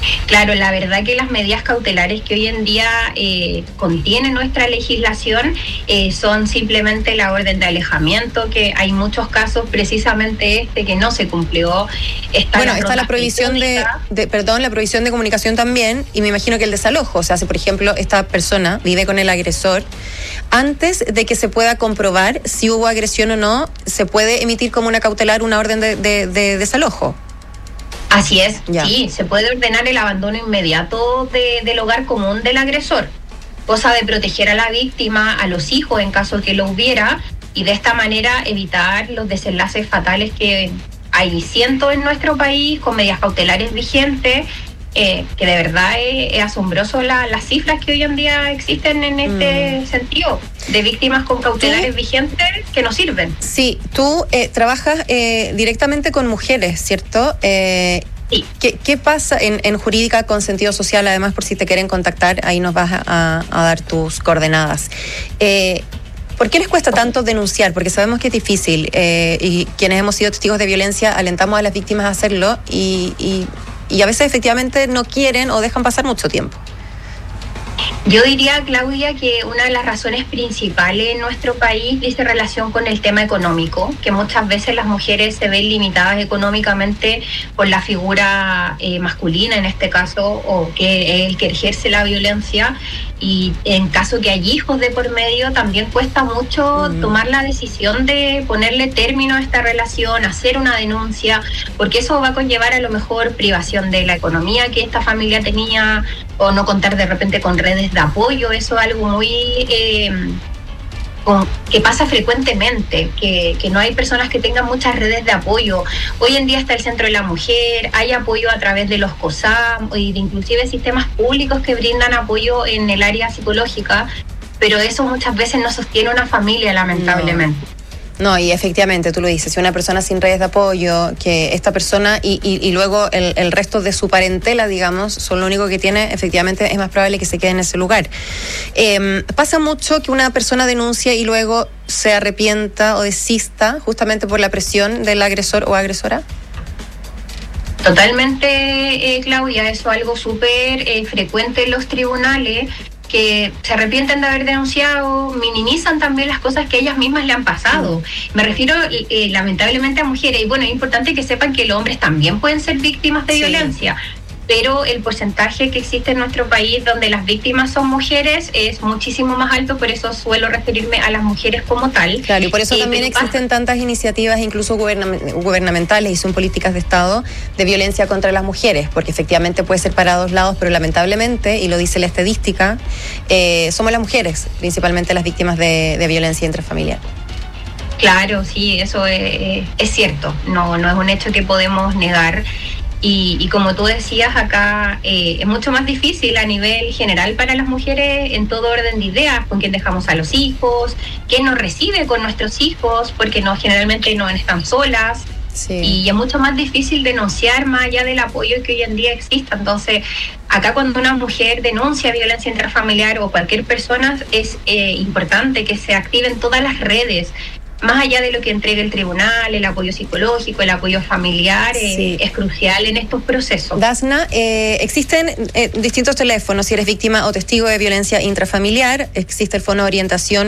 Claro, la verdad que las medidas cautelares que hoy en día contiene nuestra legislación son simplemente la orden de alejamiento, que hay muchos casos, precisamente que no se cumplió. Está la prohibición la prohibición de comunicación también, y me imagino que el desalojo, o sea, si por ejemplo esta persona vive con el agresor, antes de que se pueda comprobar si hubo agresión o no, se puede emitir como una cautelar una orden de desalojo. Así es, sí, se puede ordenar el abandono inmediato del hogar común del agresor, cosa de proteger a la víctima, a los hijos en caso que lo hubiera, y de esta manera evitar los desenlaces fatales que hay cientos en nuestro país con medidas cautelares vigentes, que de verdad es asombroso las cifras que hoy en día existen en este sentido, de víctimas con cautelares vigentes que no sirven. Sí, tú trabajas directamente con mujeres, ¿cierto? Sí. ¿Qué pasa en Jurídica con Sentido Social? Además, por si te quieren contactar, ahí nos vas a dar tus coordenadas. ¿Por qué les cuesta tanto denunciar? Porque sabemos que es difícil, y quienes hemos sido testigos de violencia alentamos a las víctimas a hacerlo, y a veces efectivamente no quieren o dejan pasar mucho tiempo. Yo diría, Claudia, que una de las razones principales en nuestro país dice relación con el tema económico, que muchas veces las mujeres se ven limitadas económicamente por la figura masculina en este caso, o que es el que ejerce la violencia, y en caso que hay hijos de por medio también cuesta mucho tomar la decisión de ponerle término a esta relación, hacer una denuncia, porque eso va a conllevar a lo mejor privación de la economía que esta familia tenía, o no contar de repente con redes de apoyo. Eso es algo muy que pasa frecuentemente, que no hay personas que tengan muchas redes de apoyo. Hoy en día está el Centro de la Mujer, hay apoyo a través de los COSAM y de inclusive sistemas públicos que brindan apoyo en el área psicológica, pero eso muchas veces no sostiene una familia, lamentablemente. No, y efectivamente, tú lo dices, si una persona sin redes de apoyo, que esta persona y luego el resto de su parentela, digamos, son lo único que tiene, efectivamente es más probable que se quede en ese lugar. Pasa mucho que una persona denuncia y luego se arrepienta o desista justamente por la presión del agresor o agresora. Totalmente, Claudia, eso es algo súper frecuente en los tribunales, que se arrepienten de haber denunciado, minimizan también las cosas que ellas mismas le han pasado. Me refiero lamentablemente a mujeres, y bueno, es importante que sepan que los hombres también pueden ser víctimas de violencia, pero el porcentaje que existe en nuestro país donde las víctimas son mujeres es muchísimo más alto, por eso suelo referirme a las mujeres como tal. Claro, y por eso también existen tantas iniciativas, incluso gubernamentales, y son políticas de Estado de violencia contra las mujeres, porque efectivamente puede ser para dos lados, pero lamentablemente, y lo dice la estadística, somos las mujeres, principalmente las víctimas de violencia intrafamiliar. Claro, sí, eso es cierto, no es un hecho que podemos negar. Y como tú decías acá, es mucho más difícil a nivel general para las mujeres en todo orden de ideas, con quién dejamos a los hijos, quién nos recibe con nuestros hijos, porque generalmente no están solas. Sí. Y es mucho más difícil denunciar más allá del apoyo que hoy en día exista. Entonces, acá cuando una mujer denuncia violencia intrafamiliar o cualquier persona, es importante que se activen todas las redes, más allá de lo que entregue el tribunal, el apoyo psicológico, el apoyo familiar, es crucial en estos procesos. Dasna, existen distintos teléfonos si eres víctima o testigo de violencia intrafamiliar. Existe el fono de orientación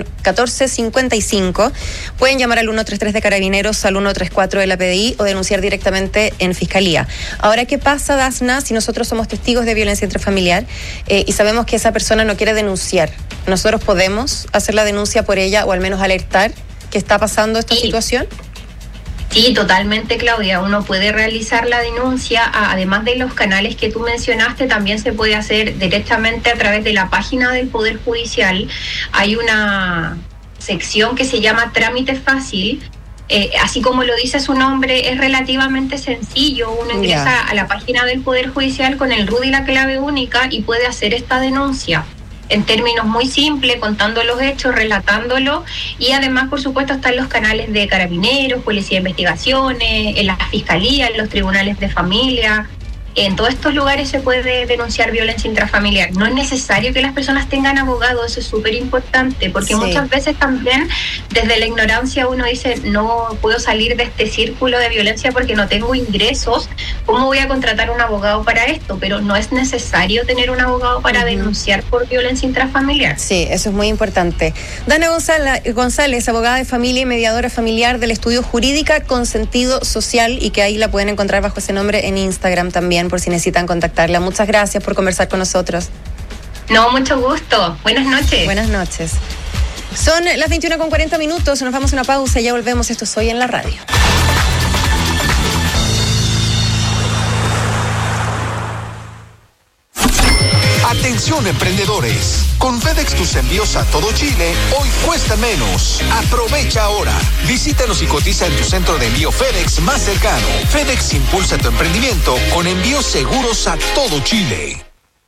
1455. Pueden llamar al 133 de Carabineros, al 134 de la PDI o denunciar directamente en Fiscalía. Ahora, ¿qué pasa, Dasna, si nosotros somos testigos de violencia intrafamiliar y sabemos que esa persona no quiere denunciar? ¿Nosotros podemos hacer la denuncia por ella o al menos alertar que está pasando esta situación? Sí, totalmente, Claudia. Uno puede realizar la denuncia, además de los canales que tú mencionaste, también se puede hacer directamente a través de la página del Poder Judicial. Hay una sección que se llama Trámite Fácil. Así como lo dice su nombre, es relativamente sencillo. Uno ingresa a la página del Poder Judicial con el RUT y la clave única y puede hacer esta denuncia en términos muy simples, contando los hechos, relatándolo, y además, por supuesto, están los canales de Carabineros, Policía de Investigaciones, en la Fiscalía, en los tribunales de familia. En todos estos lugares se puede denunciar violencia intrafamiliar. No es necesario que las personas tengan abogado, eso es súper importante, porque muchas veces también desde la ignorancia uno dice, no puedo salir de este círculo de violencia porque no tengo ingresos, ¿cómo voy a contratar un abogado para esto? Pero no es necesario tener un abogado para denunciar por violencia intrafamiliar. Sí, eso es muy importante. Dana González, abogada de familia y mediadora familiar del Estudio Jurídica con Sentido Social, y que ahí la pueden encontrar bajo ese nombre en Instagram también, por si necesitan contactarla. Muchas gracias por conversar con nosotros. No, mucho gusto. Buenas noches. Buenas noches. Son las 21:40, nos vamos a una pausa y ya volvemos. Esto es Hoy en la Radio. Atención emprendedores, con FedEx tus envíos a todo Chile hoy cuestan menos. Aprovecha ahora. Visítanos y cotiza en tu centro de envío FedEx más cercano. FedEx impulsa tu emprendimiento con envíos seguros a todo Chile.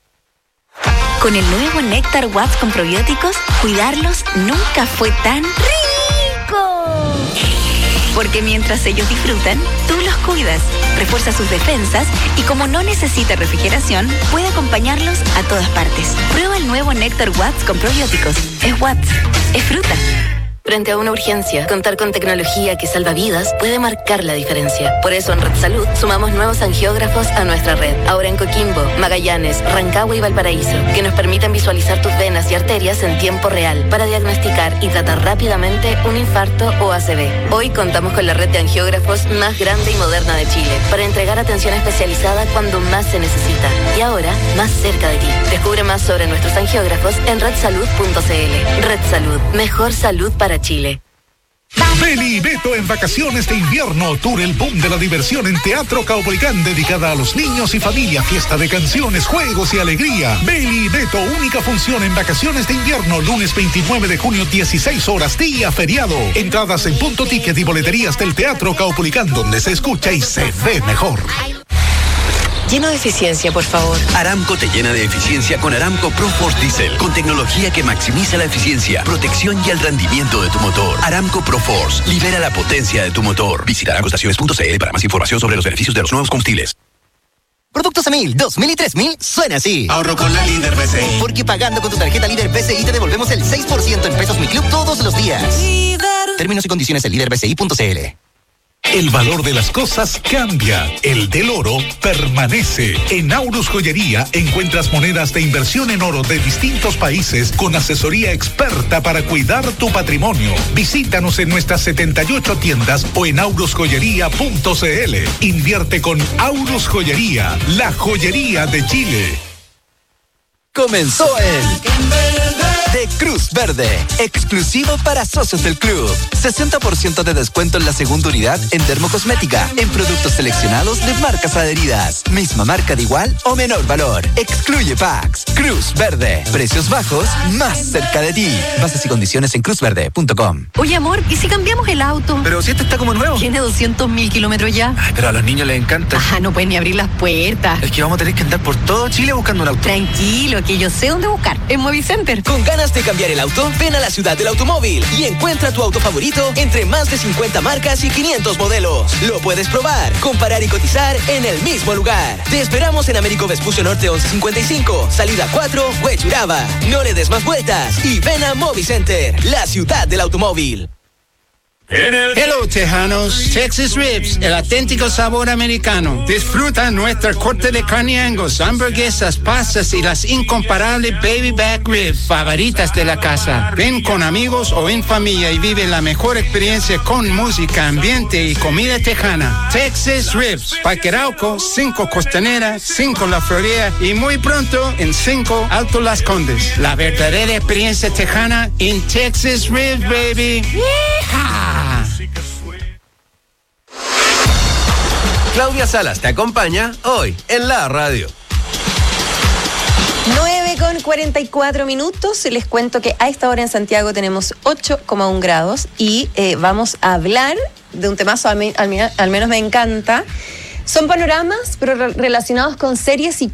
Con el nuevo Néctar Watts con probióticos, cuidarlos nunca fue tan rico. Porque mientras ellos disfrutan, tú los cuidas, refuerza sus defensas y como no necesita refrigeración, puede acompañarlos a todas partes. Prueba el nuevo Néctar Watts con probióticos. Es Watts, es fruta. Frente a una urgencia, contar con tecnología que salva vidas puede marcar la diferencia. Por eso en Red Salud sumamos nuevos angiógrafos a nuestra red. Ahora en Coquimbo, Magallanes, Rancagua y Valparaíso, que nos permiten visualizar tus venas y arterias en tiempo real para diagnosticar y tratar rápidamente un infarto o ACV. Hoy contamos con la red de angiógrafos más grande y moderna de Chile para entregar atención especializada cuando más se necesita. Y ahora, más cerca de ti. Descubre más sobre nuestros angiógrafos en redsalud.cl. Red Salud, mejor salud para Chile. Beli y Beto en vacaciones de invierno. Tour El Boom de la Diversión en Teatro Caupolicán, dedicada a los niños y familia. Fiesta de canciones, juegos y alegría. Beli y Beto, única función en vacaciones de invierno. Lunes 29 de junio, 16 horas, día feriado. Entradas en Punto Ticket y boleterías del Teatro Caupolicán, donde se escucha y se ve mejor. Lleno de eficiencia, por favor. Aramco te llena de eficiencia con Aramco ProForce Diesel, con tecnología que maximiza la eficiencia, protección y el rendimiento de tu motor. Aramco ProForce, libera la potencia de tu motor. Visita aramcoestaciones.cl para más información sobre los beneficios de los nuevos combustibles. Productos a 1000, 2000 y 3000 suena así. Ahorro con la Líder BCI. Porque pagando con tu tarjeta Líder BCI te devolvemos el 6% en pesos Mi Club todos los días. Términos y condiciones en liderbci.cl. El valor de las cosas cambia. El del oro permanece. En Aurus Joyería encuentras monedas de inversión en oro de distintos países con asesoría experta para cuidar tu patrimonio. Visítanos en nuestras 78 tiendas o en aurusjoyería.cl. Invierte con Aurus Joyería, la joyería de Chile. Comenzó el de Cruz Verde, exclusivo para socios del club. 60% de descuento en la segunda unidad en dermocosmética, en productos seleccionados de marcas adheridas. Misma marca de igual o menor valor. Excluye packs. Cruz Verde, precios bajos más cerca de ti. Bases y condiciones en cruzverde.com. Oye, amor, ¿y si cambiamos el auto? Pero si este está como nuevo. Tiene 200.000 kilómetros ya. Ay, pero a los niños les encanta. Ajá, no pueden ni abrir las puertas. Es que vamos a tener que andar por todo Chile buscando un auto. Tranquilo, que yo sé dónde buscar. En Movicenter. Con ganas de cambiar el auto, ven a la ciudad del automóvil y encuentra tu auto favorito entre más de 50 marcas y 500 modelos. Lo puedes probar, comparar y cotizar en el mismo lugar. Te esperamos en Américo Vespucio Norte 1155, salida 4, Huechuraba. No le des más vueltas y ven a Movicenter, la ciudad del automóvil. Hello, tejanos. Texas Ribs, el auténtico sabor americano. Disfruta nuestra corte de carne Angus, hamburguesas, pastas y las incomparables baby back ribs favoritas de la casa. Ven con amigos o en familia y vive la mejor experiencia con música, ambiente y comida tejana. Texas Ribs, Parque Arauco, 5 Costanera, 5 La Florida y muy pronto en 5 Alto Las Condes. La verdadera experiencia tejana en Texas Ribs, baby. ¡Yeehaw! Claudia Salas te acompaña hoy en la radio. 9:44. Les cuento que a esta hora en Santiago tenemos 8,1 grados y vamos a hablar de un temazo al menos me encanta. Son panoramas, pero relacionados con series y con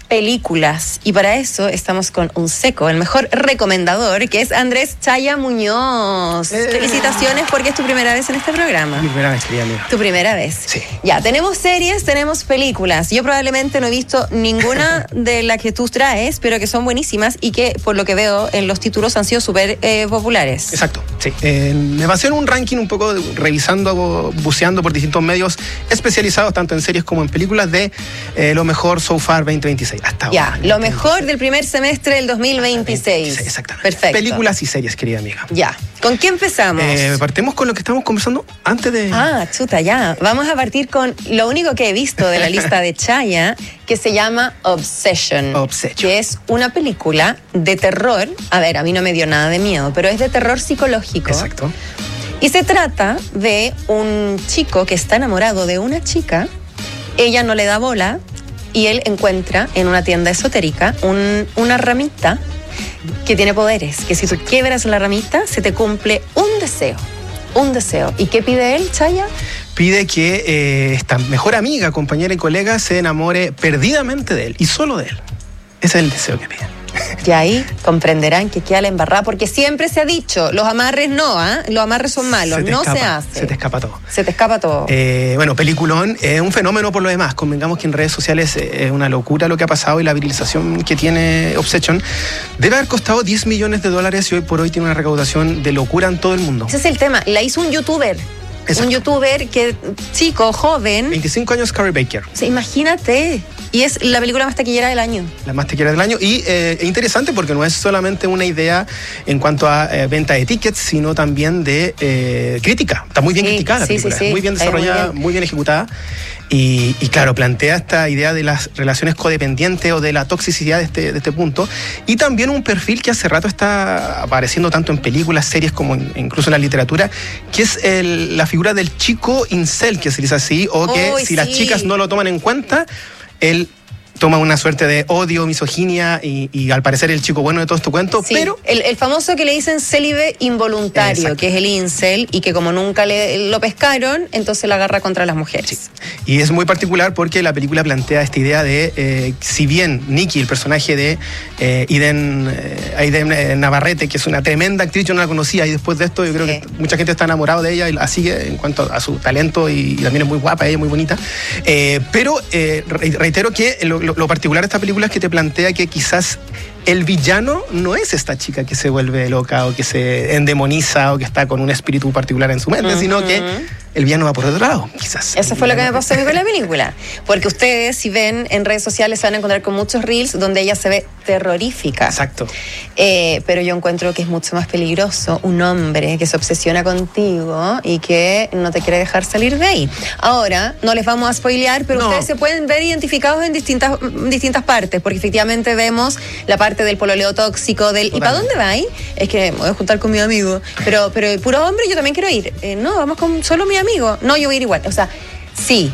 películas. Y para eso estamos con un seco, el mejor recomendador, que es Andrés Chaya Muñoz. Felicitaciones porque es tu primera vez en este programa. Mi primera vez, querida amiga. Tu primera vez. Sí. Ya, tenemos series, tenemos películas. Yo probablemente no he visto ninguna de las que tú traes, pero que son buenísimas y que, por lo que veo en los títulos, han sido súper populares. Exacto, sí. Me basé en un ranking un poco revisando, buceando por distintos medios especializados, tanto en series como en películas, de lo mejor so far 2026. Hasta ya, ahora. Lo mejor del primer semestre del 2026. Exactamente. Perfecto. Películas y series, querida amiga. Ya. ¿Con qué empezamos? Partemos con lo que estábamos conversando antes de... Chuta, ya. Vamos a partir con lo único que he visto de la lista de Chaya, que se llama Obsession. Que es una película de terror. A ver, a mí no me dio nada de miedo, pero es de terror psicológico. Exacto. Y se trata de un chico que está enamorado de una chica. Ella no le da bola. Y él encuentra en una tienda esotérica una ramita que tiene poderes, que si tú quiebras la ramita, se te cumple un deseo. Un deseo. ¿Y qué pide él, Chaya? Pide que esta mejor amiga, compañera y colega se enamore perdidamente de él, y solo de él. Ese es el deseo que pide. Y ahí comprenderán que queda la embarrada, porque siempre se ha dicho, los amarres no, los amarres son malos, no se hace. Se te escapa todo. Se te escapa todo. Bueno, peliculón, es un fenómeno por lo demás. Convengamos que en redes sociales es una locura lo que ha pasado y la viralización que tiene Obsession. Debe haber costado $10 millones y hoy por hoy tiene una recaudación de locura en todo el mundo. Ese es el tema, la hizo un youtuber. Exacto. Un youtuber que, chico, joven. 25 años, Carrie Baker. O sea, imagínate. Y es la película más taquillera del año. La más taquillera del año. Y es interesante porque no es solamente una idea en cuanto a venta de tickets, sino también de crítica. Está muy bien criticada la película. Muy bien desarrollada, muy bien ejecutada. Y claro, plantea esta idea de las relaciones codependientes o de la toxicidad de este punto. Y también un perfil que hace rato está apareciendo tanto en películas, series, como incluso en la literatura, que es la figura del chico incel, que se dice así, o que si las chicas no lo toman en cuenta, él toma una suerte de odio, misoginia y al parecer el chico bueno de todo este cuento, pero... El famoso que le dicen célibe involuntario, exacto, que es el incel, y que como nunca lo pescaron, entonces la agarra contra las mujeres. Sí. Y es muy particular porque la película plantea esta idea de, si bien Nikki, el personaje de Aiden Navarrete, que es una tremenda actriz, yo no la conocía, y después de esto yo creo que mucha gente está enamorado de ella y la sigue en cuanto a su talento, y también es muy guapa, ella es muy bonita, pero reitero que lo particular de esta película es que te plantea que quizás el villano no es esta chica que se vuelve loca o que se endemoniza o que está con un espíritu particular en su mente, sino que el villano va por otro lado, quizás. Eso fue lo que me pasó a mí con la película. Porque ustedes, si ven en redes sociales, se van a encontrar con muchos reels donde ella se ve terrorífica. Exacto. Pero yo encuentro que es mucho más peligroso un hombre que se obsesiona contigo y que no te quiere dejar salir de ahí. Ahora, no les vamos a spoilear, pero ustedes se pueden ver identificados en distintas partes, porque efectivamente vemos la parte del pololeo tóxico, del ¿y para dónde vais? Es que me voy a juntar con mi amigo, pero puro hombre, yo también quiero ir. No, vamos con solo mi amigo. No, yo voy a ir igual. O sea, sí.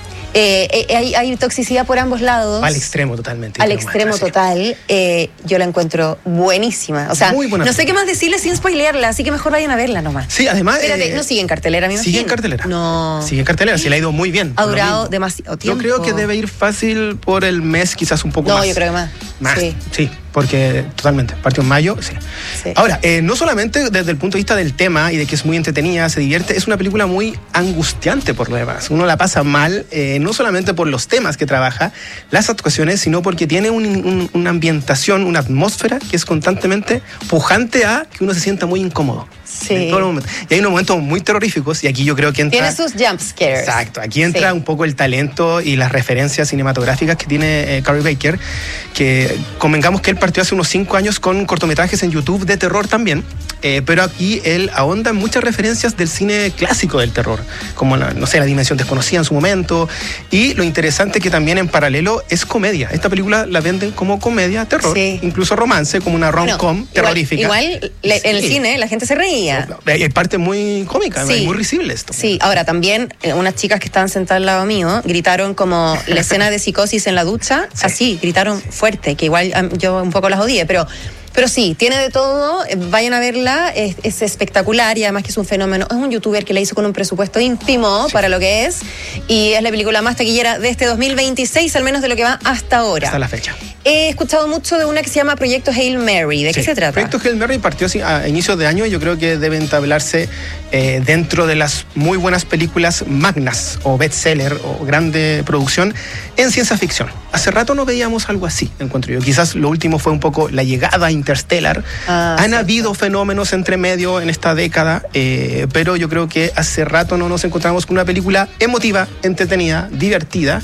Hay toxicidad por ambos lados. Al extremo totalmente. Al extremo total. Yo la encuentro buenísima. O sea, no sé qué más decirle sin spoilearla, así que mejor vayan a verla nomás. Sí, además... Espérate, no sigue en cartelera, me imagino. Sigue en cartelera. No. Sigue en cartelera, sí le ha ido muy bien. Ha durado demasiado tiempo. Yo creo que debe ir fácil por el mes, quizás un poco más. No, yo creo que más. Más, sí, porque totalmente, partió en mayo, sí. Ahora, no solamente desde el punto de vista del tema y de que es muy entretenida, se divierte, es una película muy angustiante por lo demás. Uno la pasa mal, no solamente por los temas que trabaja, las actuaciones, sino porque tiene una ambientación, una atmósfera que es constantemente pujante a que uno se sienta muy incómodo. Sí. En todo momento. Y hay unos momentos muy terroríficos y aquí yo creo que entra... Tiene sus jump scares. Exacto. Aquí entra un poco el talento y las referencias cinematográficas que tiene Carrie Baker, que convengamos que él partió hace unos 5 años con cortometrajes en YouTube de terror también, pero aquí él ahonda en muchas referencias del cine clásico del terror, como La Dimensión Desconocida en su momento, y lo interesante es que también en paralelo es comedia. Esta película la venden como comedia, terror, incluso romance, como una rom-com terrorífica. Igual en el cine la gente se reía. Hay parte muy cómica, muy risible esto. Sí, ahora también unas chicas que estaban sentadas al lado mío gritaron como la escena de psicosis en la ducha, así, gritaron fuerte, que igual yo un poco las odié, pero Pero sí, tiene de todo, vayan a verla, es espectacular y además que es un fenómeno. Es un youtuber que la hizo con un presupuesto ínfimo para lo que es, y es la película más taquillera de este 2026, al menos de lo que va hasta ahora. Hasta la fecha. He escuchado mucho de una que se llama Proyecto Hail Mary. ¿De qué se trata? Proyecto Hail Mary partió a inicios de año. Yo creo que debe entablarse dentro de las muy buenas películas magnas o bestseller o grande producción en ciencia ficción. Hace rato no veíamos algo así, encuentro yo. Quizás lo último fue un poco la llegada a Interstellar. Han habido fenómenos entre medio en esta década, pero yo creo que hace rato no nos encontramos con una película emotiva, entretenida, divertida,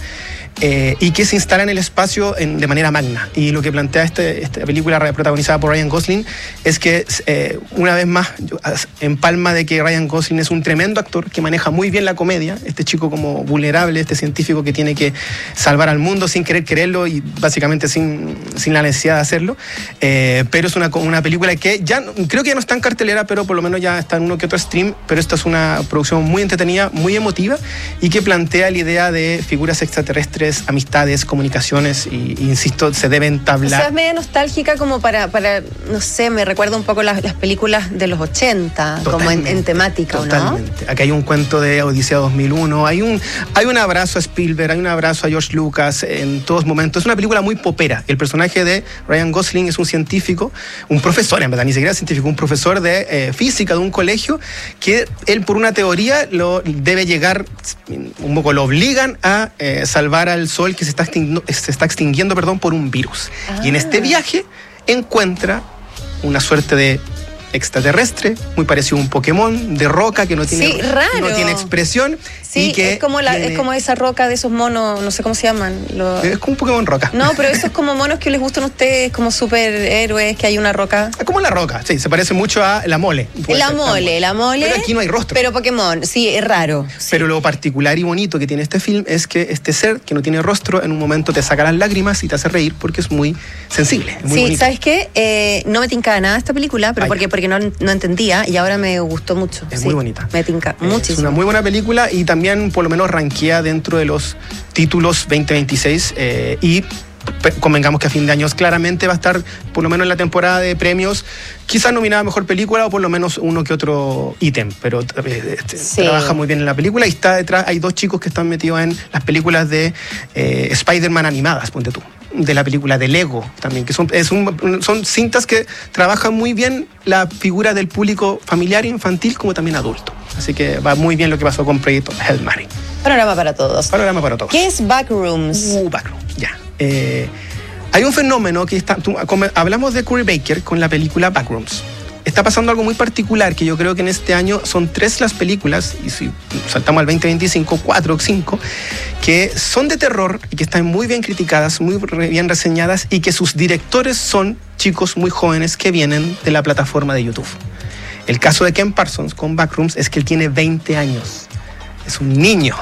y que se instala en el espacio de manera magna. Y lo que plantea esta película protagonizada por Ryan Gosling es que una vez más empalma de que Ryan Gosling es un tremendo actor que maneja muy bien la comedia, este chico como vulnerable, este científico que tiene que salvar al mundo sin querer quererlo y básicamente sin la necesidad de hacerlo, pero es una película que ya creo que ya no está en cartelera, pero por lo menos ya está en uno que otro stream. Pero esta es una producción muy entretenida, muy emotiva, y que plantea la idea de figuras extraterrestres, amistades, comunicaciones, y insisto, se debe entablar. O sea, es media nostálgica como para no sé, me recuerda un poco las películas de los 80, como en temática, totalmente. ¿No? Aquí hay un cuento de Odisea 2001, hay un abrazo a Spielberg, hay un abrazo a George Lucas en todos momentos. Es una película muy popera. El personaje de Ryan Gosling es un científico, un profesor, en verdad, ni siquiera científico, un profesor de física de un colegio, que él, por una teoría, debe llegar, un poco lo obligan a salvar al sol que se está extinguiendo por un virus. Y en este viaje encuentra una suerte de extraterrestre, muy parecido a un Pokémon de roca que no tiene expresión. Sí, y que es como esa roca de esos monos, no sé cómo se llaman. Es como un Pokémon roca. No, pero esos como monos que les gustan a ustedes, como superhéroes, que hay una roca. Es como la roca, sí, se parece mucho a la mole. La mole. Pero aquí no hay rostro. Pero Pokémon, sí, es raro. Sí. Pero lo particular y bonito que tiene este film es que este ser que no tiene rostro, en un momento te saca las lágrimas y te hace reír porque es muy sensible. Es muy bonito. ¿Sabes qué? No me tincaba nada esta película, pero porque no entendía, y ahora me gustó mucho. Es muy bonita. Me tinca muchísimo. Es una muy buena película, y también por lo menos ranquea dentro de los títulos 2026, y convengamos que a fin de año claramente va a estar, por lo menos en la temporada de premios, quizás nominada a Mejor Película o por lo menos uno que otro ítem, pero trabaja muy bien en la película, y está detrás, hay dos chicos que están metidos en las películas de Spider-Man animadas, ponte tú, de la película de Lego también, que son cintas que trabajan muy bien la figura del público familiar e infantil como también adulto. Así que va muy bien lo que pasó con Proyecto Hail Mary. Panorama para todos. Panorama para todos. ¿Qué es Backrooms? Backrooms, ya. Hay un fenómeno que hablamos de Curry Baker con la película Backrooms. Está pasando algo muy particular, que yo creo que en este año son 3 las películas, y si saltamos al 2025, 4 o 5, que son de terror y que están muy bien criticadas, muy bien reseñadas, y que sus directores son chicos muy jóvenes que vienen de la plataforma de YouTube. El caso de Ken Parsons con Backrooms es que él tiene 20 años. Es un niño.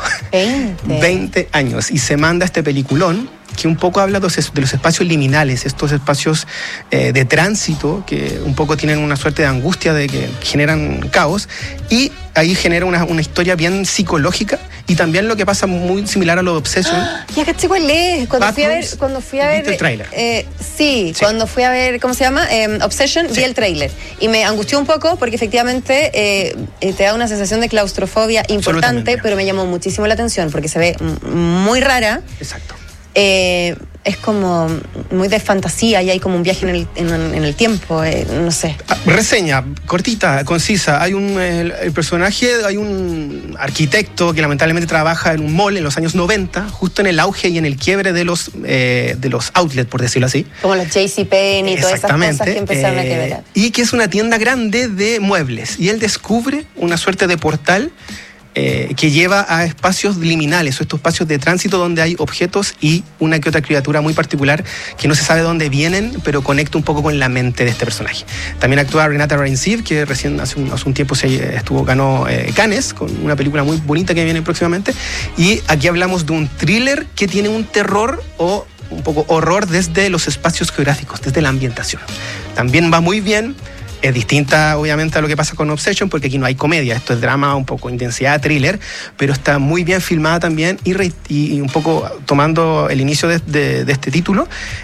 20 años. Y se manda este peliculón que un poco habla de los espacios liminales, estos espacios de tránsito que un poco tienen una suerte de angustia, de que generan caos, y ahí genera una historia bien psicológica, y también lo que pasa muy similar a lo de Obsession. Ya caché cuál es. Cuando fui a ver el tráiler. Sí, cuando fui a ver, ¿cómo se llama? Obsession, vi el tráiler. Y me angustió un poco porque efectivamente te da una sensación de claustrofobia importante, pero me llamó muchísimo la atención porque se ve muy rara. Exacto. Es como muy de fantasía, y hay como un viaje en el tiempo, no sé. Reseña, cortita, concisa. Hay el personaje, hay un arquitecto que lamentablemente trabaja en un mall en los años 90, justo en el auge y en el quiebre de los outlets, por decirlo así. Como los JCPenney y todas esas cosas que empezaron a quebrar. Y que es una tienda grande de muebles. Y él descubre una suerte de portal que lleva a espacios liminales, o estos espacios de tránsito donde hay objetos y una que otra criatura muy particular que no se sabe de dónde vienen, pero conecta un poco con la mente de este personaje. También actúa Renata Reinsve, que recién hace un tiempo ganó Cannes con una película muy bonita que viene próximamente. Y aquí hablamos de un thriller que tiene un terror o un poco horror desde los espacios geográficos, desde la ambientación. También va muy bien Es distinta, obviamente, a lo que pasa con Obsession, porque aquí no hay comedia. Esto es drama, un poco intensidad, thriller, pero está muy bien filmada también y un poco tomando el inicio de este título.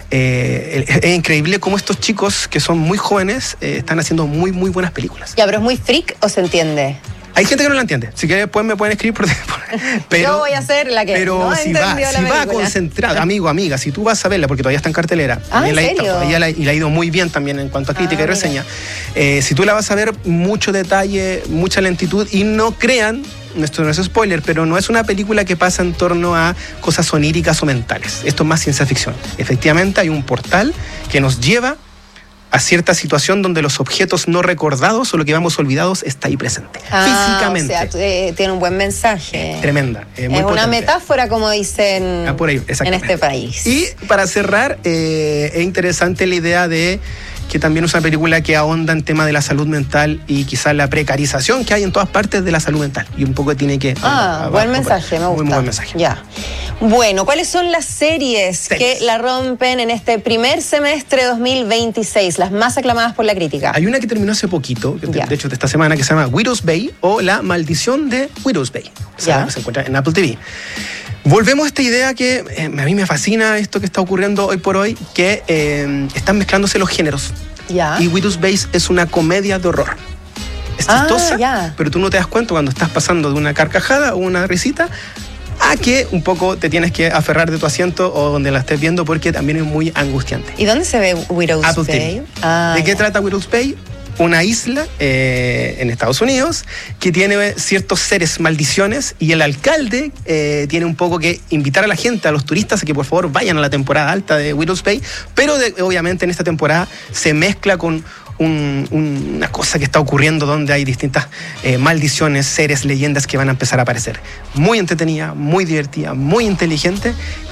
Es increíble cómo estos chicos, que son muy jóvenes, están haciendo muy, muy buenas películas. Ya, pero ¿es muy freak o se entiende? Hay gente que no la entiende, así que después me pueden escribir pero yo voy a ser la que pero no si va concentrado, amigo, amiga, si tú vas a verla, porque todavía está en cartelera, ¿en serio? Y le ha ido muy bien también en cuanto a crítica y reseña. Si tú la vas a ver, mucho detalle, mucha lentitud, y no crean, esto no es spoiler, pero no es una película que pasa en torno a cosas oníricas o mentales. Esto es más ciencia ficción. Efectivamente hay un portal que nos lleva a cierta situación donde los objetos no recordados o lo que vamos olvidados está ahí presente. Físicamente. O sea, tiene un buen mensaje. Tremenda. Es una metáfora, como dicen por ahí, en este país. Y para cerrar, es interesante la idea de que también es una película que ahonda en tema de la salud mental y quizás la precarización que hay en todas partes de la salud mental. Y un poco tiene que... buen mensaje, me gusta. Muy buen mensaje. Ya. Bueno, ¿cuáles son las series que la rompen en este primer semestre 2026? Las más aclamadas por la crítica. Hay una que terminó hace poquito, de hecho de esta semana, que se llama Widow's Bay o La Maldición de Widow's Bay. Se encuentra en Apple TV. Volvemos a esta idea que a mí me fascina esto que está ocurriendo hoy por hoy, que están mezclándose los géneros. Y Widow's Bay es una comedia de horror. Es chistosa, pero tú no te das cuenta cuando estás pasando de una carcajada o una risita a que un poco te tienes que aferrar de tu asiento o donde la estés viendo, porque también es muy angustiante. ¿Y dónde se ve Widow's Bay? Apple TV. ¿De qué trata Widow's Bay? Una isla en Estados Unidos que tiene ciertos seres, maldiciones, y el alcalde tiene un poco que invitar a la gente, a los turistas, a que por favor vayan a la temporada alta de Widow's Bay, pero obviamente en esta temporada se mezcla con una cosa que está ocurriendo donde hay distintas maldiciones, seres, leyendas que van a empezar a aparecer. Muy entretenida, muy divertida, muy inteligente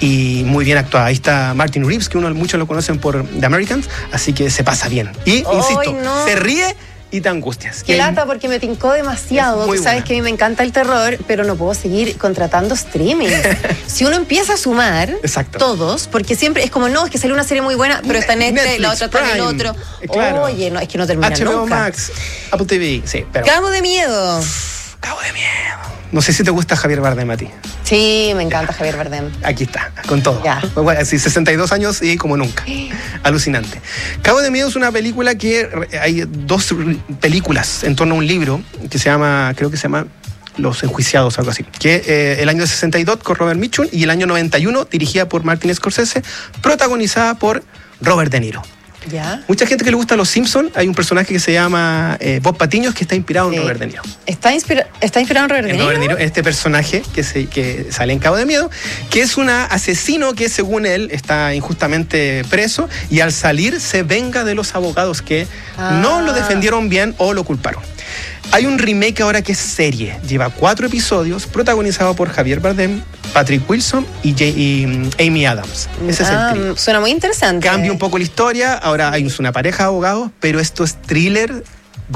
y muy bien actuada. Ahí está Martin Reeves, que muchos lo conocen por The Americans, así que se pasa bien. Y, insisto, se ríe y te angustias. Qué lata, porque me tincó demasiado. Tú sabes que a mí me encanta el terror, pero no puedo seguir contratando streaming. Si uno empieza a sumar todos, porque siempre es como, no, es que salió una serie muy buena, pero está en este, la otra está en el otro. Claro. Oye, no, es que no termina HBO nunca. Max, Apple TV, sí. Pero... Cabo de Miedo. Cabo de Miedo. No sé si te gusta Javier Bardem a ti. Sí, me encanta Javier Bardem. Aquí está, con todo. Bueno, así 62 años y como nunca. Alucinante. Cabo de Miedo es una película que hay dos películas en torno a un libro que se llama, creo que se llama Los Enjuiciados, algo así. Que el año 62 con Robert Mitchum y el año 91 dirigida por Martin Scorsese, protagonizada por Robert De Niro. Mucha gente que le gusta Los Simpsons, hay un personaje que se llama Bob Patiños, que está inspirado en Robert De Niro. ¿Está inspirado en Robert De Niro? Robert De Niro, este personaje que sale en Cabo de Miedo, que es un asesino que según él está injustamente preso y al salir se venga de los abogados que no lo defendieron bien o lo culparon. Hay un remake ahora que es serie, lleva 4 episodios, protagonizado por Javier Bardem, Patrick Wilson y Amy Adams. Ese es el trío. Suena muy interesante. Cambia un poco la historia, ahora hay una pareja de abogados, pero esto es thriller,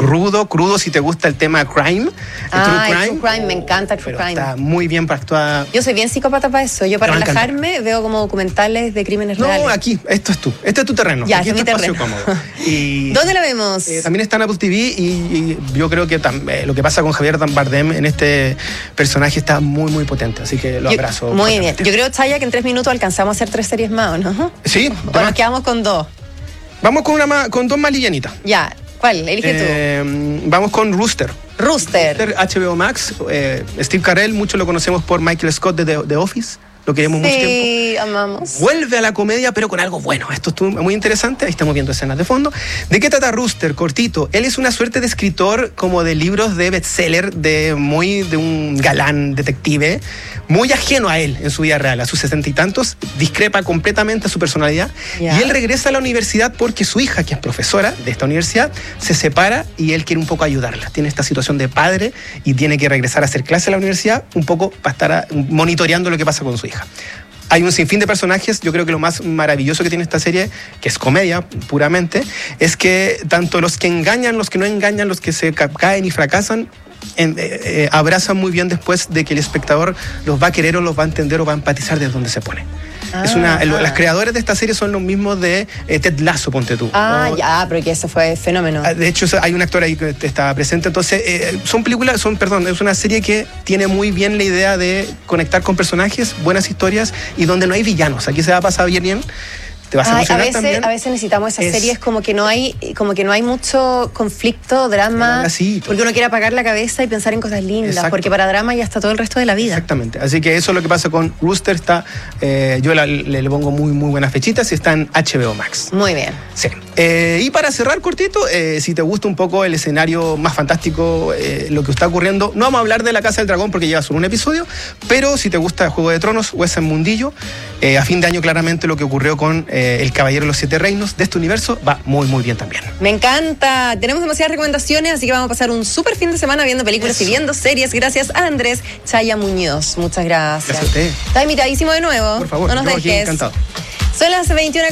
crudo, si te gusta el tema crime. True crime, me encanta el True Crime. Está muy bien actuada. Yo soy bien psicópata para eso. Yo para relajarme veo como documentales de crímenes reales. No, aquí, esto es tú. Este es tu terreno. Ya, aquí este es mi espacio terreno. cómodo. Y ¿dónde la vemos? También está en Apple TV y yo creo que lo que pasa con Javier Bardem en este personaje está muy, muy potente. Así que lo abrazo. Muy bien. Yo creo, Chaya, que en 3 minutos alcanzamos a hacer 3 series más, ¿o no? Sí. O nos quedamos con 2. Vamos con 2 más livianitas. Ya. ¿Cuál? Elige tú. Vamos con Rooster. Rooster. HBO Max. Steve Carell, muchos lo conocemos por Michael Scott de The Office. Lo queremos mucho tiempo. Sí, amamos. Vuelve a la comedia, pero con algo bueno. Esto estuvo muy interesante. Ahí estamos viendo escenas de fondo. ¿De qué trata Rooster? Cortito. Él es una suerte de escritor como de libros de bestseller, de un galán detective, muy ajeno a él en su vida real. A sus 60 y tantos, discrepa completamente a su personalidad. Y él regresa a la universidad porque su hija, que es profesora de esta universidad, se separa y él quiere un poco ayudarla. Tiene esta situación de padre y tiene que regresar a hacer clase a la universidad un poco para estar monitoreando lo que pasa con su hija. Hay un sinfín de personajes. Yo creo que lo más maravilloso que tiene esta serie, que es comedia puramente, es que tanto los que engañan, los que no engañan, los que se caen y fracasan, abrazan muy bien después de que el espectador los va a querer o los va a entender o va a empatizar desde donde se pone. Las creadoras de esta serie son los mismos de Ted Lasso, ponte tú. Pero que eso fue fenómeno. De hecho, hay un actor ahí que está presente. Entonces, es una serie que tiene muy bien la idea de conectar con personajes, buenas historias y donde no hay villanos. Aquí se va a pasar bien. Te vas a emocionar también. A veces necesitamos esas series como que no hay mucho conflicto, drama, porque uno quiere apagar la cabeza y pensar en cosas lindas. Exacto. Porque para drama ya está todo el resto de la vida. Exactamente. Así que eso es lo que pasa con Rooster. Yo le pongo muy, muy buenas fechitas y está en HBO Max. Muy bien. Sí. Y para cerrar cortito, si te gusta un poco el escenario más fantástico, lo que está ocurriendo, no vamos a hablar de La Casa del Dragón porque lleva solo un episodio, pero si te gusta Juego de Tronos o ese mundillo, a fin de año claramente lo que ocurrió con El Caballero de los Siete Reinos de este universo va muy, muy bien también. Me encanta. Tenemos demasiadas recomendaciones, así que vamos a pasar un súper fin de semana viendo películas y viendo series. Gracias a Andrés Chaya Muñoz. Muchas gracias. Gracias a usted. Está invitadísimo de nuevo. Por favor, no nos dejes. Aquí encantado. Son las 21.